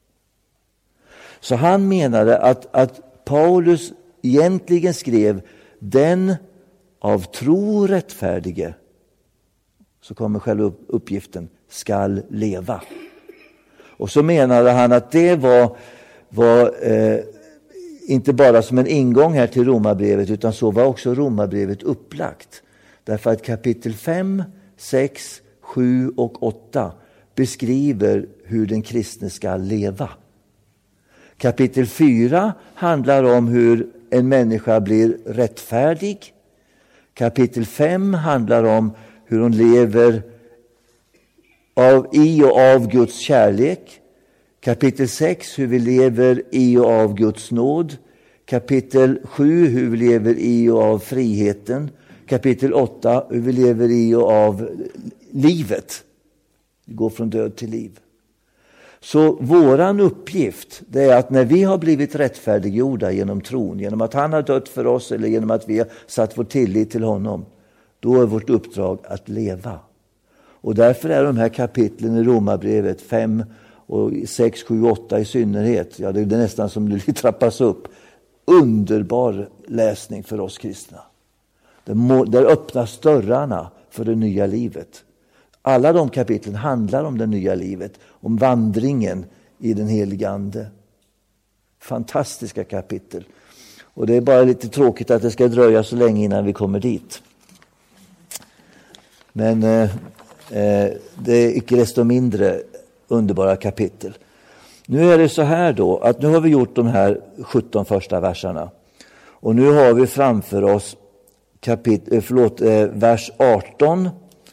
Speaker 2: Så han menade att, att Paulus egentligen skrev den av tro rättfärdige, så kommer själva uppgiften, skall leva. Och så menade han att det var, var eh, inte bara som en ingång här till Romarbrevet, utan så var också Romarbrevet upplagt. Därför att kapitel fem, sex, sju och åtta beskriver hur den kristne ska leva. Kapitel fyra handlar om hur en människa blir rättfärdig. Kapitel fem handlar om hur hon lever av, i och av Guds kärlek. Kapitel sex, hur vi lever i och av Guds nåd. Kapitel sju, hur vi lever i och av friheten. Kapitel åtta, hur vi lever i och av livet. Vi går från död till liv. Så våran uppgift, det är att när vi har blivit rättfärdiggjorda genom tron, genom att han har dött för oss eller genom att vi har satt vår tillit till honom, då är vårt uppdrag att leva. Och därför är de här kapitlen i Romarbrevet fem och sex, sju, åtta i synnerhet, ja, det är nästan som det trappas upp, underbar läsning för oss kristna. Där öppnas dörrarna för det nya livet. Alla de kapitlen handlar om det nya livet, om vandringen i den heliga ande. Fantastiska kapitel. Och det är bara lite tråkigt att det ska dröja så länge innan vi kommer dit. Men eh, eh, det är icke desto mindre underbara kapitel. Nu är det så här då, att nu har vi gjort de här sjutton första verserna. Och nu har vi framför oss kapit- förlåt, eh, vers arton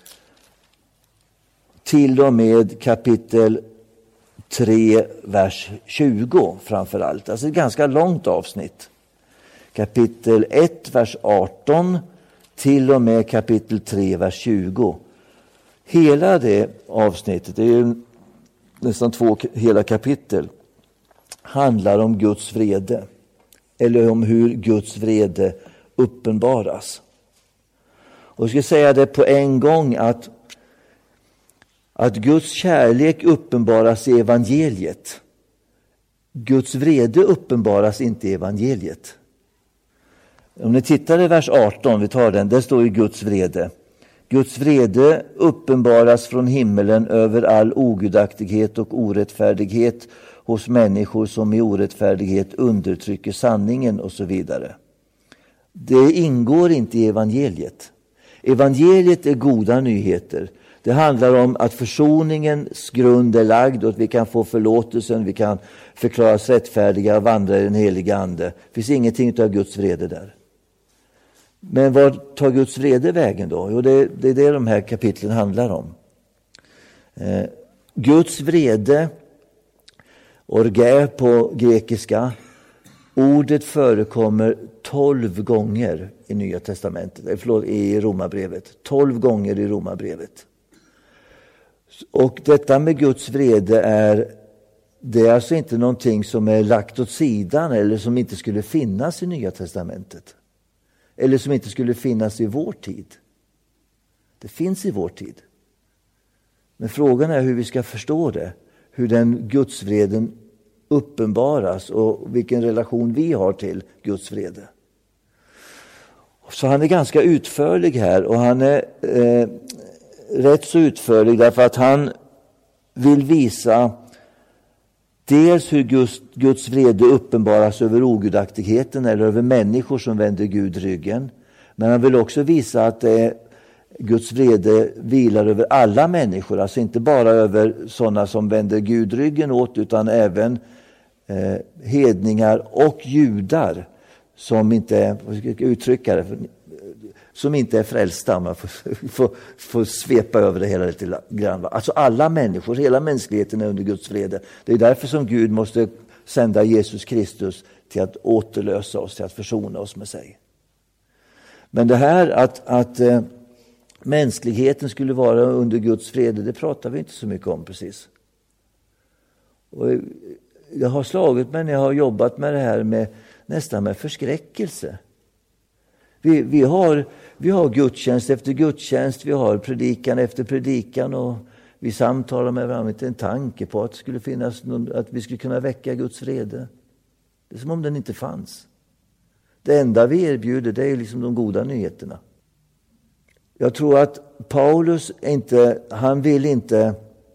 Speaker 2: till och med kapitel tre, vers tjugo framför allt. Alltså ett ganska långt avsnitt. Kapitel ett, vers arton till och med kapitel tre, vers tjugo. Hela det avsnittet, det är ju nästan två hela kapitel, handlar om Guds vrede. Eller om hur Guds vrede uppenbaras. Och jag ska säga det på en gång att Att Guds kärlek uppenbaras i evangeliet. Guds vrede uppenbaras inte i evangeliet. Om ni tittar i vers arton, vi tar den, där står ju Guds vrede. Guds vrede uppenbaras från himmelen över all ogudaktighet och orättfärdighet hos människor som i orättfärdighet undertrycker sanningen och så vidare. Det ingår inte i evangeliet. Evangeliet är goda nyheter. Det handlar om att försoningens grund är lagd och att vi kan få förlåtelsen, vi kan förklaras rättfärdiga och vandra i den heliga ande. Det finns ingenting av Guds vrede där. Men vad tar Guds vrede vägen då? Jo, det, det är det de här kapitlen handlar om. Eh, Guds vrede, orgä på grekiska, ordet förekommer tolv gånger i Nya testamentet, förlåt, i Romarbrevet. Tolv gånger i Romarbrevet. Och detta med Guds vrede är, det är alltså inte någonting som är lagt åt sidan eller som inte skulle finnas i Nya testamentet. Eller som inte skulle finnas i vår tid. Det finns i vår tid. Men frågan är hur vi ska förstå det. Hur den Guds vreden uppenbaras och vilken relation vi har till Guds vrede. Så han är ganska utförlig här och han är eh, rätt så utförlig därför att han vill visa dels hur Guds, Guds vrede uppenbaras över ogudaktigheten eller över människor som vänder Gud ryggen. Men han vill också visa att det är, Guds vrede vilar över alla människor, alltså inte bara över sådana som vänder Gud ryggen åt utan även eh, hedningar och judar som inte är, vad ska jag uttrycka det, som inte är frälsta. Man får, får, får svepa över det hela lite grann. Alltså alla människor, hela mänskligheten är under Guds vrede. Det är därför som Gud måste sända Jesus Kristus till att återlösa oss, till att försona oss med sig. Men det här att, att eh, mänskligheten skulle vara under Guds vrede, det pratar vi inte så mycket om precis. Och jag har slagit mig när jag har jobbat med det här med nästan med förskräckelse. Vi, vi, har, vi har gudstjänst efter gudstjänst, vi har predikan efter predikan och vi samtalar med varandra med en tanke på att det skulle finnas någon, att vi skulle kunna väcka Guds vrede. Det är som om den inte fanns. Det enda vi erbjuder, det är liksom de goda nyheterna. Jag tror att Paulus inte, han vill inte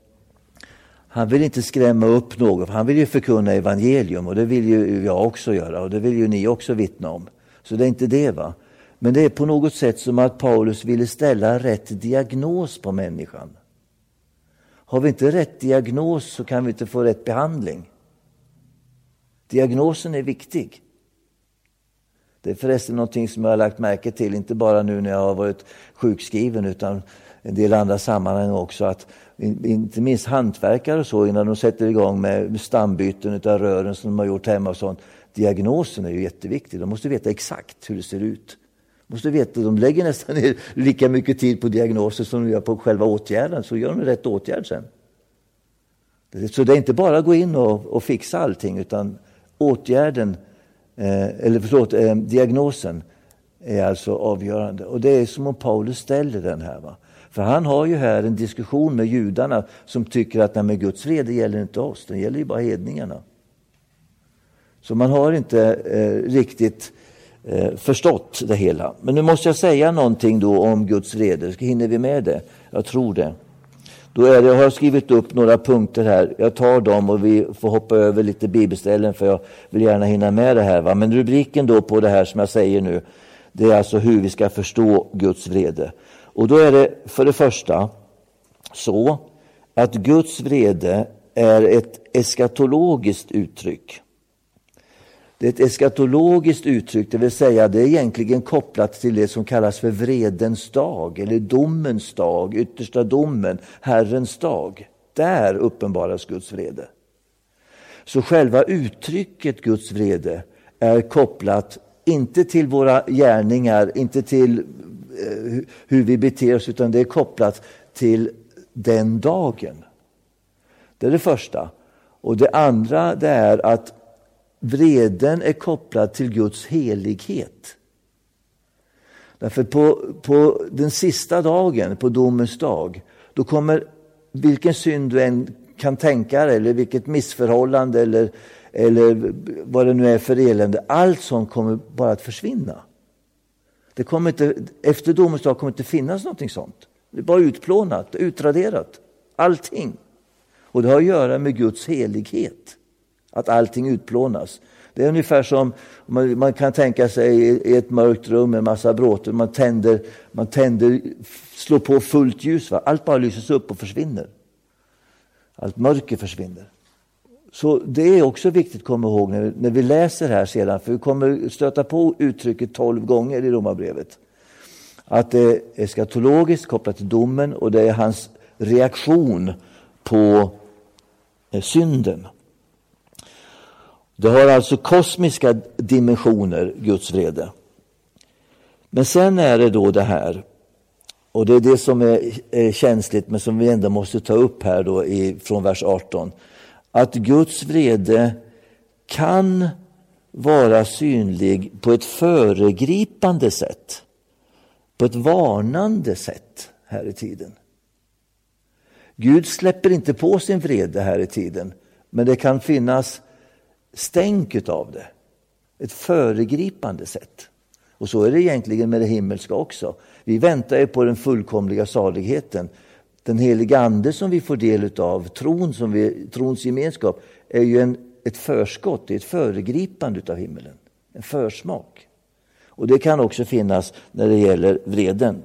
Speaker 2: han vill inte skrämma upp någon. Han vill ju förkunna evangelium och det vill ju jag också göra och det vill ju ni också vittna om. Så det är inte det, va. Men det är på något sätt som att Paulus ville ställa rätt diagnos på människan. Har vi inte rätt diagnos så kan vi inte få rätt behandling. Diagnosen är viktig. Det är förresten någonting som jag har lagt märke till, inte bara nu när jag har varit sjukskriven utan en del andra sammanhang också, att inte minst hantverkare och så, innan de sätter igång med stambyten av rören som de har gjort hemma och sånt. Diagnosen är ju jätteviktig. De måste veta exakt hur det ser ut. De måste veta, de lägger nästan ner lika mycket tid på diagnoser som de gör på själva åtgärden, så gör de rätt åtgärd sen. Så det är inte bara att gå in och, och fixa allting, utan åtgärden eh, eller förlåt, eh, diagnosen är alltså avgörande. Och det är som om Paulus ställer den här, va. För han har ju här en diskussion med judarna som tycker att nej, men Guds vrede gäller inte oss, den gäller ju bara hedningarna. Så man har inte eh, riktigt eh, förstått det hela. Men nu måste jag säga någonting då om Guds vrede. Hinner vi med det? Jag tror det. Då är det, jag har skrivit upp några punkter här. Jag tar dem och vi får hoppa över lite bibelställen för jag vill gärna hinna med det här, va? Men rubriken då på det här som jag säger nu, det är alltså hur vi ska förstå Guds vrede. Och då är det för det första så att Guds vrede är ett eskatologiskt uttryck. Det är ett eskatologiskt uttryck, det vill säga det är egentligen kopplat till det som kallas för vredens dag eller domens dag, yttersta domen, Herrens dag. Där uppenbaras Guds vrede. Så själva uttrycket Guds vrede är kopplat inte till våra gärningar, inte till eh, hur vi beter oss, utan det är kopplat till den dagen. Det är det första. Och det andra det är att vreden är kopplad till Guds helighet. Därför på, på den sista dagen, på domens dag, då kommer vilken synd du än kan tänka dig, eller vilket missförhållande eller, eller vad det nu är för elände, allt sånt kommer bara att försvinna. Det kommer inte, efter domens dag kommer inte finnas någonting sånt. Det är bara utplånat, utraderat. Allting. Och det har att göra med Guds helighet. Att allting utplånas. Det är ungefär som man, man kan tänka sig i ett mörkt rum med en massa bråte. Man tänder, man tänder, slår på fullt ljus. Va? Allt bara lyses upp och försvinner. Allt mörker försvinner. Så det är också viktigt att komma ihåg när, när vi läser här sedan. För vi kommer stöta på uttrycket tolv gånger i Romarbrevet. Att det är eskatologiskt kopplat till domen och det är hans reaktion på eh, synden. Det har alltså kosmiska dimensioner, Guds vrede. Men sen är det då det här, och det är det som är, är känsligt men som vi ändå måste ta upp här då i, från vers arton. Att Guds vrede kan vara synlig på ett föregripande sätt. På ett varnande sätt här i tiden. Gud släpper inte på sin vrede här i tiden, men det kan finnas stänk av det. Ett föregripande sätt. Och så är det egentligen med det himmelska också. Vi väntar ju på den fullkomliga saligheten. Den heliga ande som vi får del av, tron som vi, trons gemenskap, är ju en, ett förskott, ett föregripande av himmelen. En försmak. Och det kan också finnas när det gäller vreden.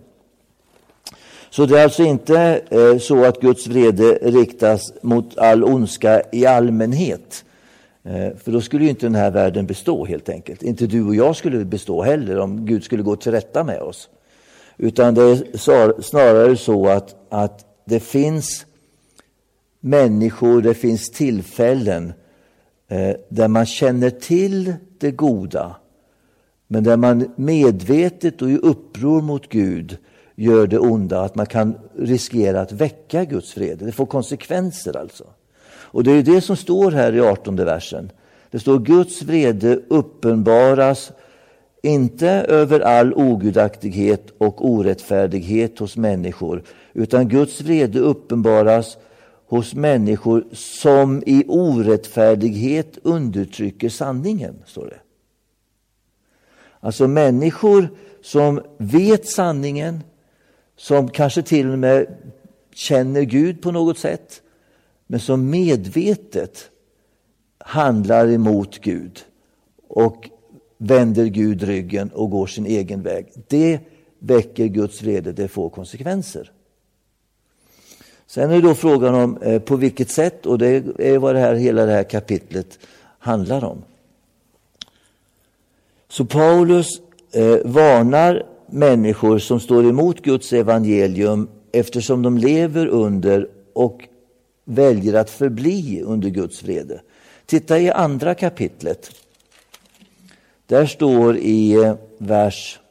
Speaker 2: Så det är alltså inte eh, så att Guds vrede riktas mot all ondska i allmänhet. För då skulle ju inte den här världen bestå helt enkelt. Inte du och jag skulle bestå heller om Gud skulle gå till rätta med oss. Utan det är snarare så att, att det finns människor, det finns tillfällen eh, där man känner till det goda. Men där man medvetet och i uppror mot Gud gör det onda. Att man kan riskera att väcka Guds vrede. Det får konsekvenser alltså. Och det är det som står här i artonde versen. Det står Guds vrede uppenbaras inte över all ogudaktighet och orättfärdighet hos människor. Utan Guds vrede uppenbaras hos människor som i orättfärdighet undertrycker sanningen, står det. Alltså människor som vet sanningen, som kanske till och med känner Gud på något sätt, men som medvetet handlar emot Gud och vänder Gud ryggen och går sin egen väg. Det väcker Guds vrede, det får konsekvenser. Sen är det då frågan om eh, på vilket sätt, och det är vad det här, hela det här kapitlet handlar om. Så Paulus eh, varnar människor som står emot Guds evangelium eftersom de lever under och väljer att förbli under Guds vrede. Titta i andra kapitlet. Där står i eh, vers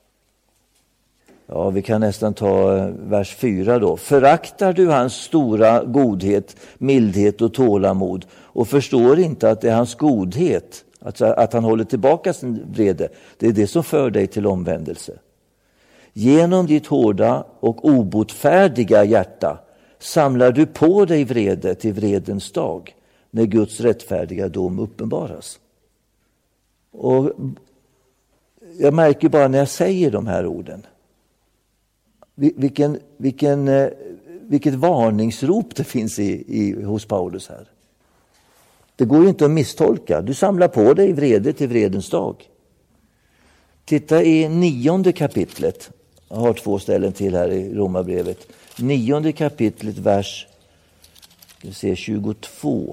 Speaker 2: Ja, vi kan nästan ta vers fyra då. Föraktar du hans stora godhet, mildhet och tålamod och förstår inte att det är hans godhet, alltså att han håller tillbaka sin vrede, det är det som för dig till omvändelse. Genom ditt hårda och obotfärdiga hjärta samlar du på dig vrede till vredens dag, när Guds rättfärdiga dom uppenbaras. Och jag märker bara när jag säger de här orden, Vilken, vilken, vilket varningsrop det finns i, i, hos Paulus här. Det går ju inte att misstolka. Du samlar på dig vrede till vredens dag. Titta i nionde kapitlet. Jag har två ställen till här i Romarbrevet. Nionde kapitlet, vers vi ser, tjugotvå.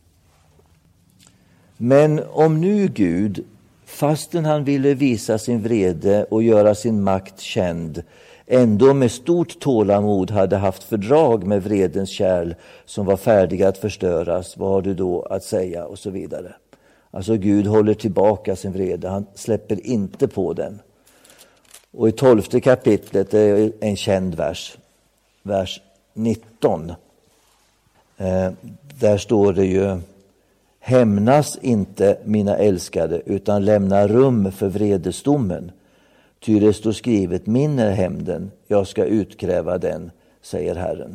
Speaker 2: Men om nu Gud, fastän han ville visa sin vrede och göra sin makt känd, ändå med stort tålamod hade haft fördrag med vredens kärl som var färdiga att förstöras, vad har du då att säga, och så vidare. Alltså Gud håller tillbaka sin vrede, han släpper inte på den. Och i tolfte kapitlet är en känd vers, vers nitton. Eh, där står det ju: hämnas inte mina älskade, utan lämna rum för vredesdomen. Ty det står skrivet, min är hämnden, jag ska utkräva den, säger Herren.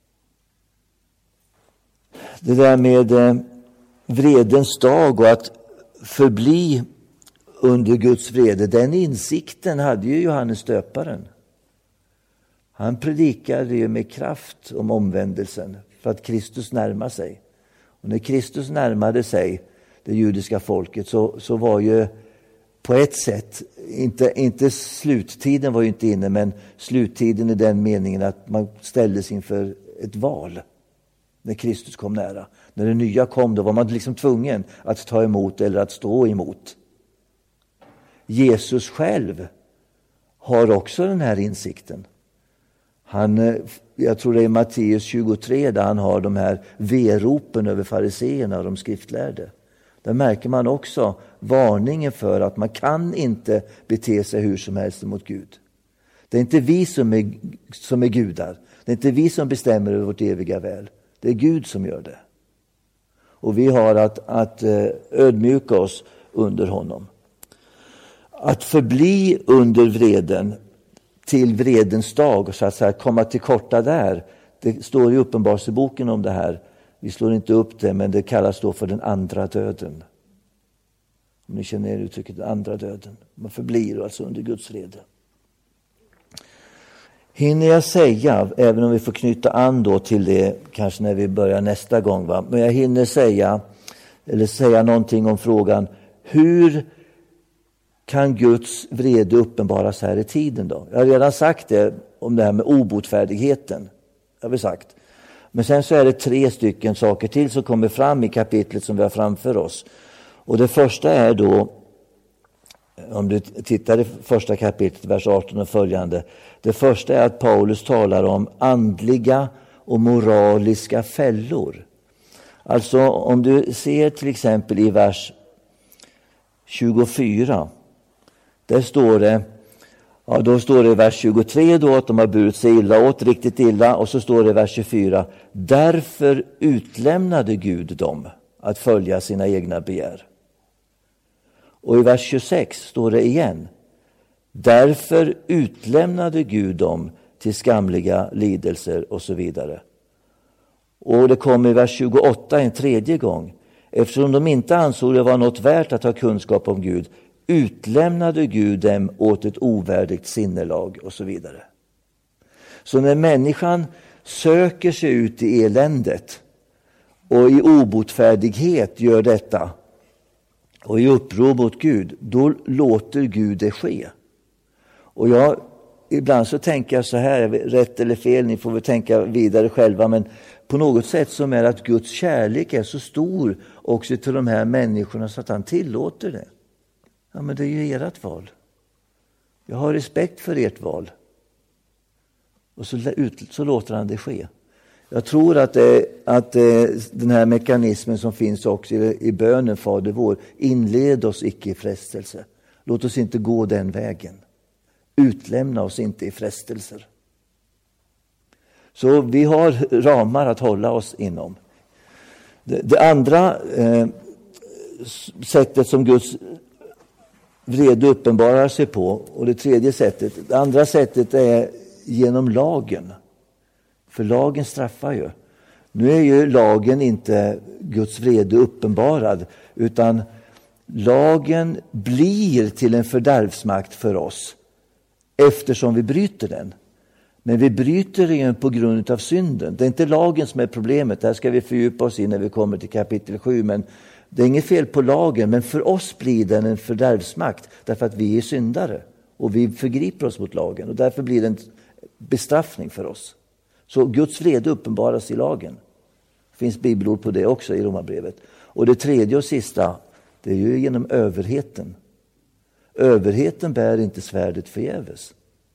Speaker 2: Det där med eh, vredens dag och att förbli under Guds vrede, den insikten hade ju Johannes döparen. Han predikade ju med kraft om omvändelsen för att Kristus närmar sig. Och när Kristus närmade sig det judiska folket så, så var ju på ett sätt, inte, inte sluttiden var ju inte inne, men sluttiden i den meningen att man ställdes inför ett val när Kristus kom nära. När det nya kom, då var man liksom tvungen att ta emot eller att stå emot. Jesus själv har också den här insikten. Han, jag tror det är Matteus tjugotre där han har de här veropen över fariseerna och de skriftlärde. Där märker man också varningen för att man kan inte bete sig hur som helst mot Gud. Det är inte vi som är, som är gudar. Det är inte vi som bestämmer över vårt eviga väl. Det är Gud som gör det. Och vi har att, att ödmjuka oss under honom. Att förbli under vreden till vredens dag, så att säga, komma till korta där. Det står i Uppenbarelseboken om det här. Vi slår inte upp det, men det kallas då för den andra döden. Om ni känner uttrycket den andra döden. Man förblir alltså under Guds vrede. Hinner jag säga, även om vi får knyta an då till det kanske när vi börjar nästa gång, va? Men jag hinner säga, eller säga någonting om frågan, hur kan Guds vrede uppenbaras här i tiden då? Jag har redan sagt det om det här med obotfärdigheten. Jag har sagt Men sen så är det tre stycken saker till som kommer fram i kapitlet som vi har framför oss. Och det första är då, om du tittar i första kapitlet, vers arton och följande. Det första är att Paulus talar om andliga och moraliska fällor. Alltså om du ser till exempel i vers tjugofyra. Där står det, ja då står det i vers tjugotre då att de har burit sig illa åt, riktigt illa. Och så står det i vers tjugofyra. Därför utlämnade Gud dem att följa sina egna begär. Och i vers tjugosex står det igen. Därför utlämnade Gud dem till skamliga lidelser och så vidare. Och det kommer i vers tjugoåtta en tredje gång. Eftersom de inte ansåg det var något värt att ha kunskap om Gud, utlämnade Gud dem åt ett ovärdigt sinnelag och så vidare. Så när människan söker sig ut i eländet och i obotfärdighet gör detta och i uppror mot Gud, då låter Gud det ske. Och jag, ibland så tänker jag så här, rätt eller fel, ni får väl tänka vidare själva, men på något sätt som är att Guds kärlek är så stor också till de här människorna så att han tillåter det. Ja, men det är ju ert val. Jag har respekt för ert val. Och så, så låter han det ske. Jag tror att, det, att det, den här mekanismen som finns också i, i bönen Fader vår, inled oss icke i frestelse. Låt oss inte gå den vägen. Utlämna oss inte i frestelser. Så vi har ramar att hålla oss inom. Det, det andra eh, sättet som Guds vrede uppenbarar sig på, och det tredje sättet, det andra sättet är genom lagen. För lagen straffar ju. Nu är ju lagen inte Guds vrede uppenbarad, utan lagen blir till en fördärvsmakt för oss eftersom vi bryter den. Men vi bryter den på grund av synden. Det är inte lagen som är problemet. Där ska vi fördjupa oss i när vi kommer till kapitel sju. Men det är inget fel på lagen. Men för oss blir den en fördärvsmakt. Därför att vi är syndare. Och vi förgriper oss mot lagen. Och därför blir det en bestraffning för oss. Så Guds vrede uppenbaras i lagen. Det finns bibelord på det också i Romarbrevet. Och det tredje och sista, det är ju genom överheten. Överheten bär inte svärdet förgäves.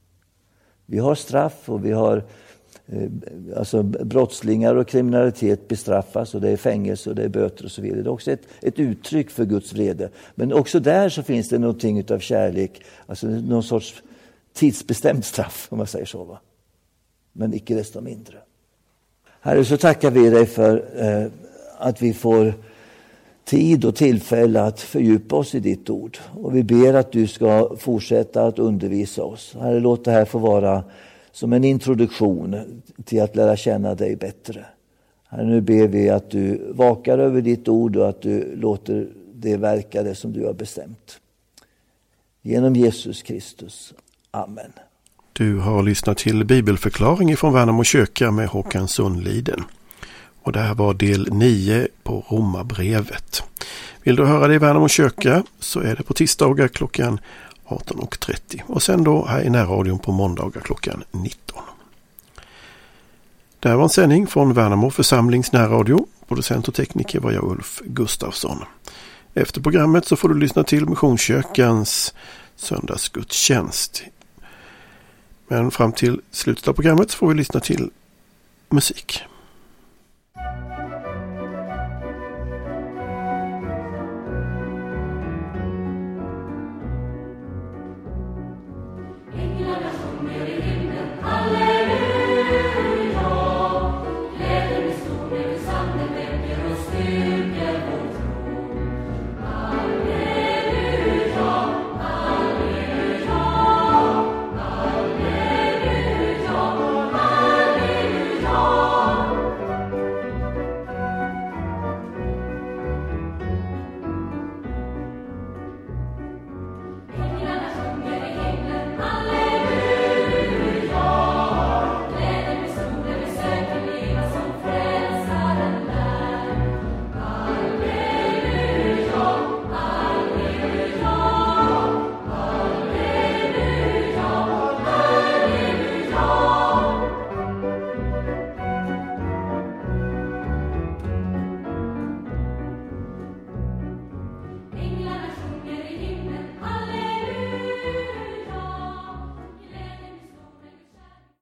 Speaker 2: Vi har straff och vi har eh, alltså brottslingar och kriminalitet bestraffas, och det är fängelse och det är böter och så vidare. Det är också ett, ett uttryck för Guds vrede. Men också där så finns det någonting av kärlek, alltså någon sorts tidsbestämt straff om man säger så, va? Men icke desto mindre. Herre, så tackar vi dig för eh, att vi får tid och tillfälle att fördjupa oss i ditt ord. Och vi ber att du ska fortsätta att undervisa oss. Herre, låt det här få vara som en introduktion till att lära känna dig bättre. Herre, nu ber vi att du vakar över ditt ord och att du låter det verka det som du har bestämt. Genom Jesus Kristus. Amen.
Speaker 1: Du har lyssnat till bibelförklaring från Värnamo kyrka med Håkan Sundliden. Och det här var del nio på Romarbrevet. Vill du höra det i Värnamo kyrka så är det på tisdagar klockan arton och trettio. Och sen då här i närradion på måndagar klockan nitton. Det här var en sändning från Värnamo församlings närradio. Producent och tekniker var jag, Ulf Gustafsson. Efter programmet så får du lyssna till Missionskyrkans söndagsgudstjänst. Men fram till slutet av programmet får vi lyssna till musik.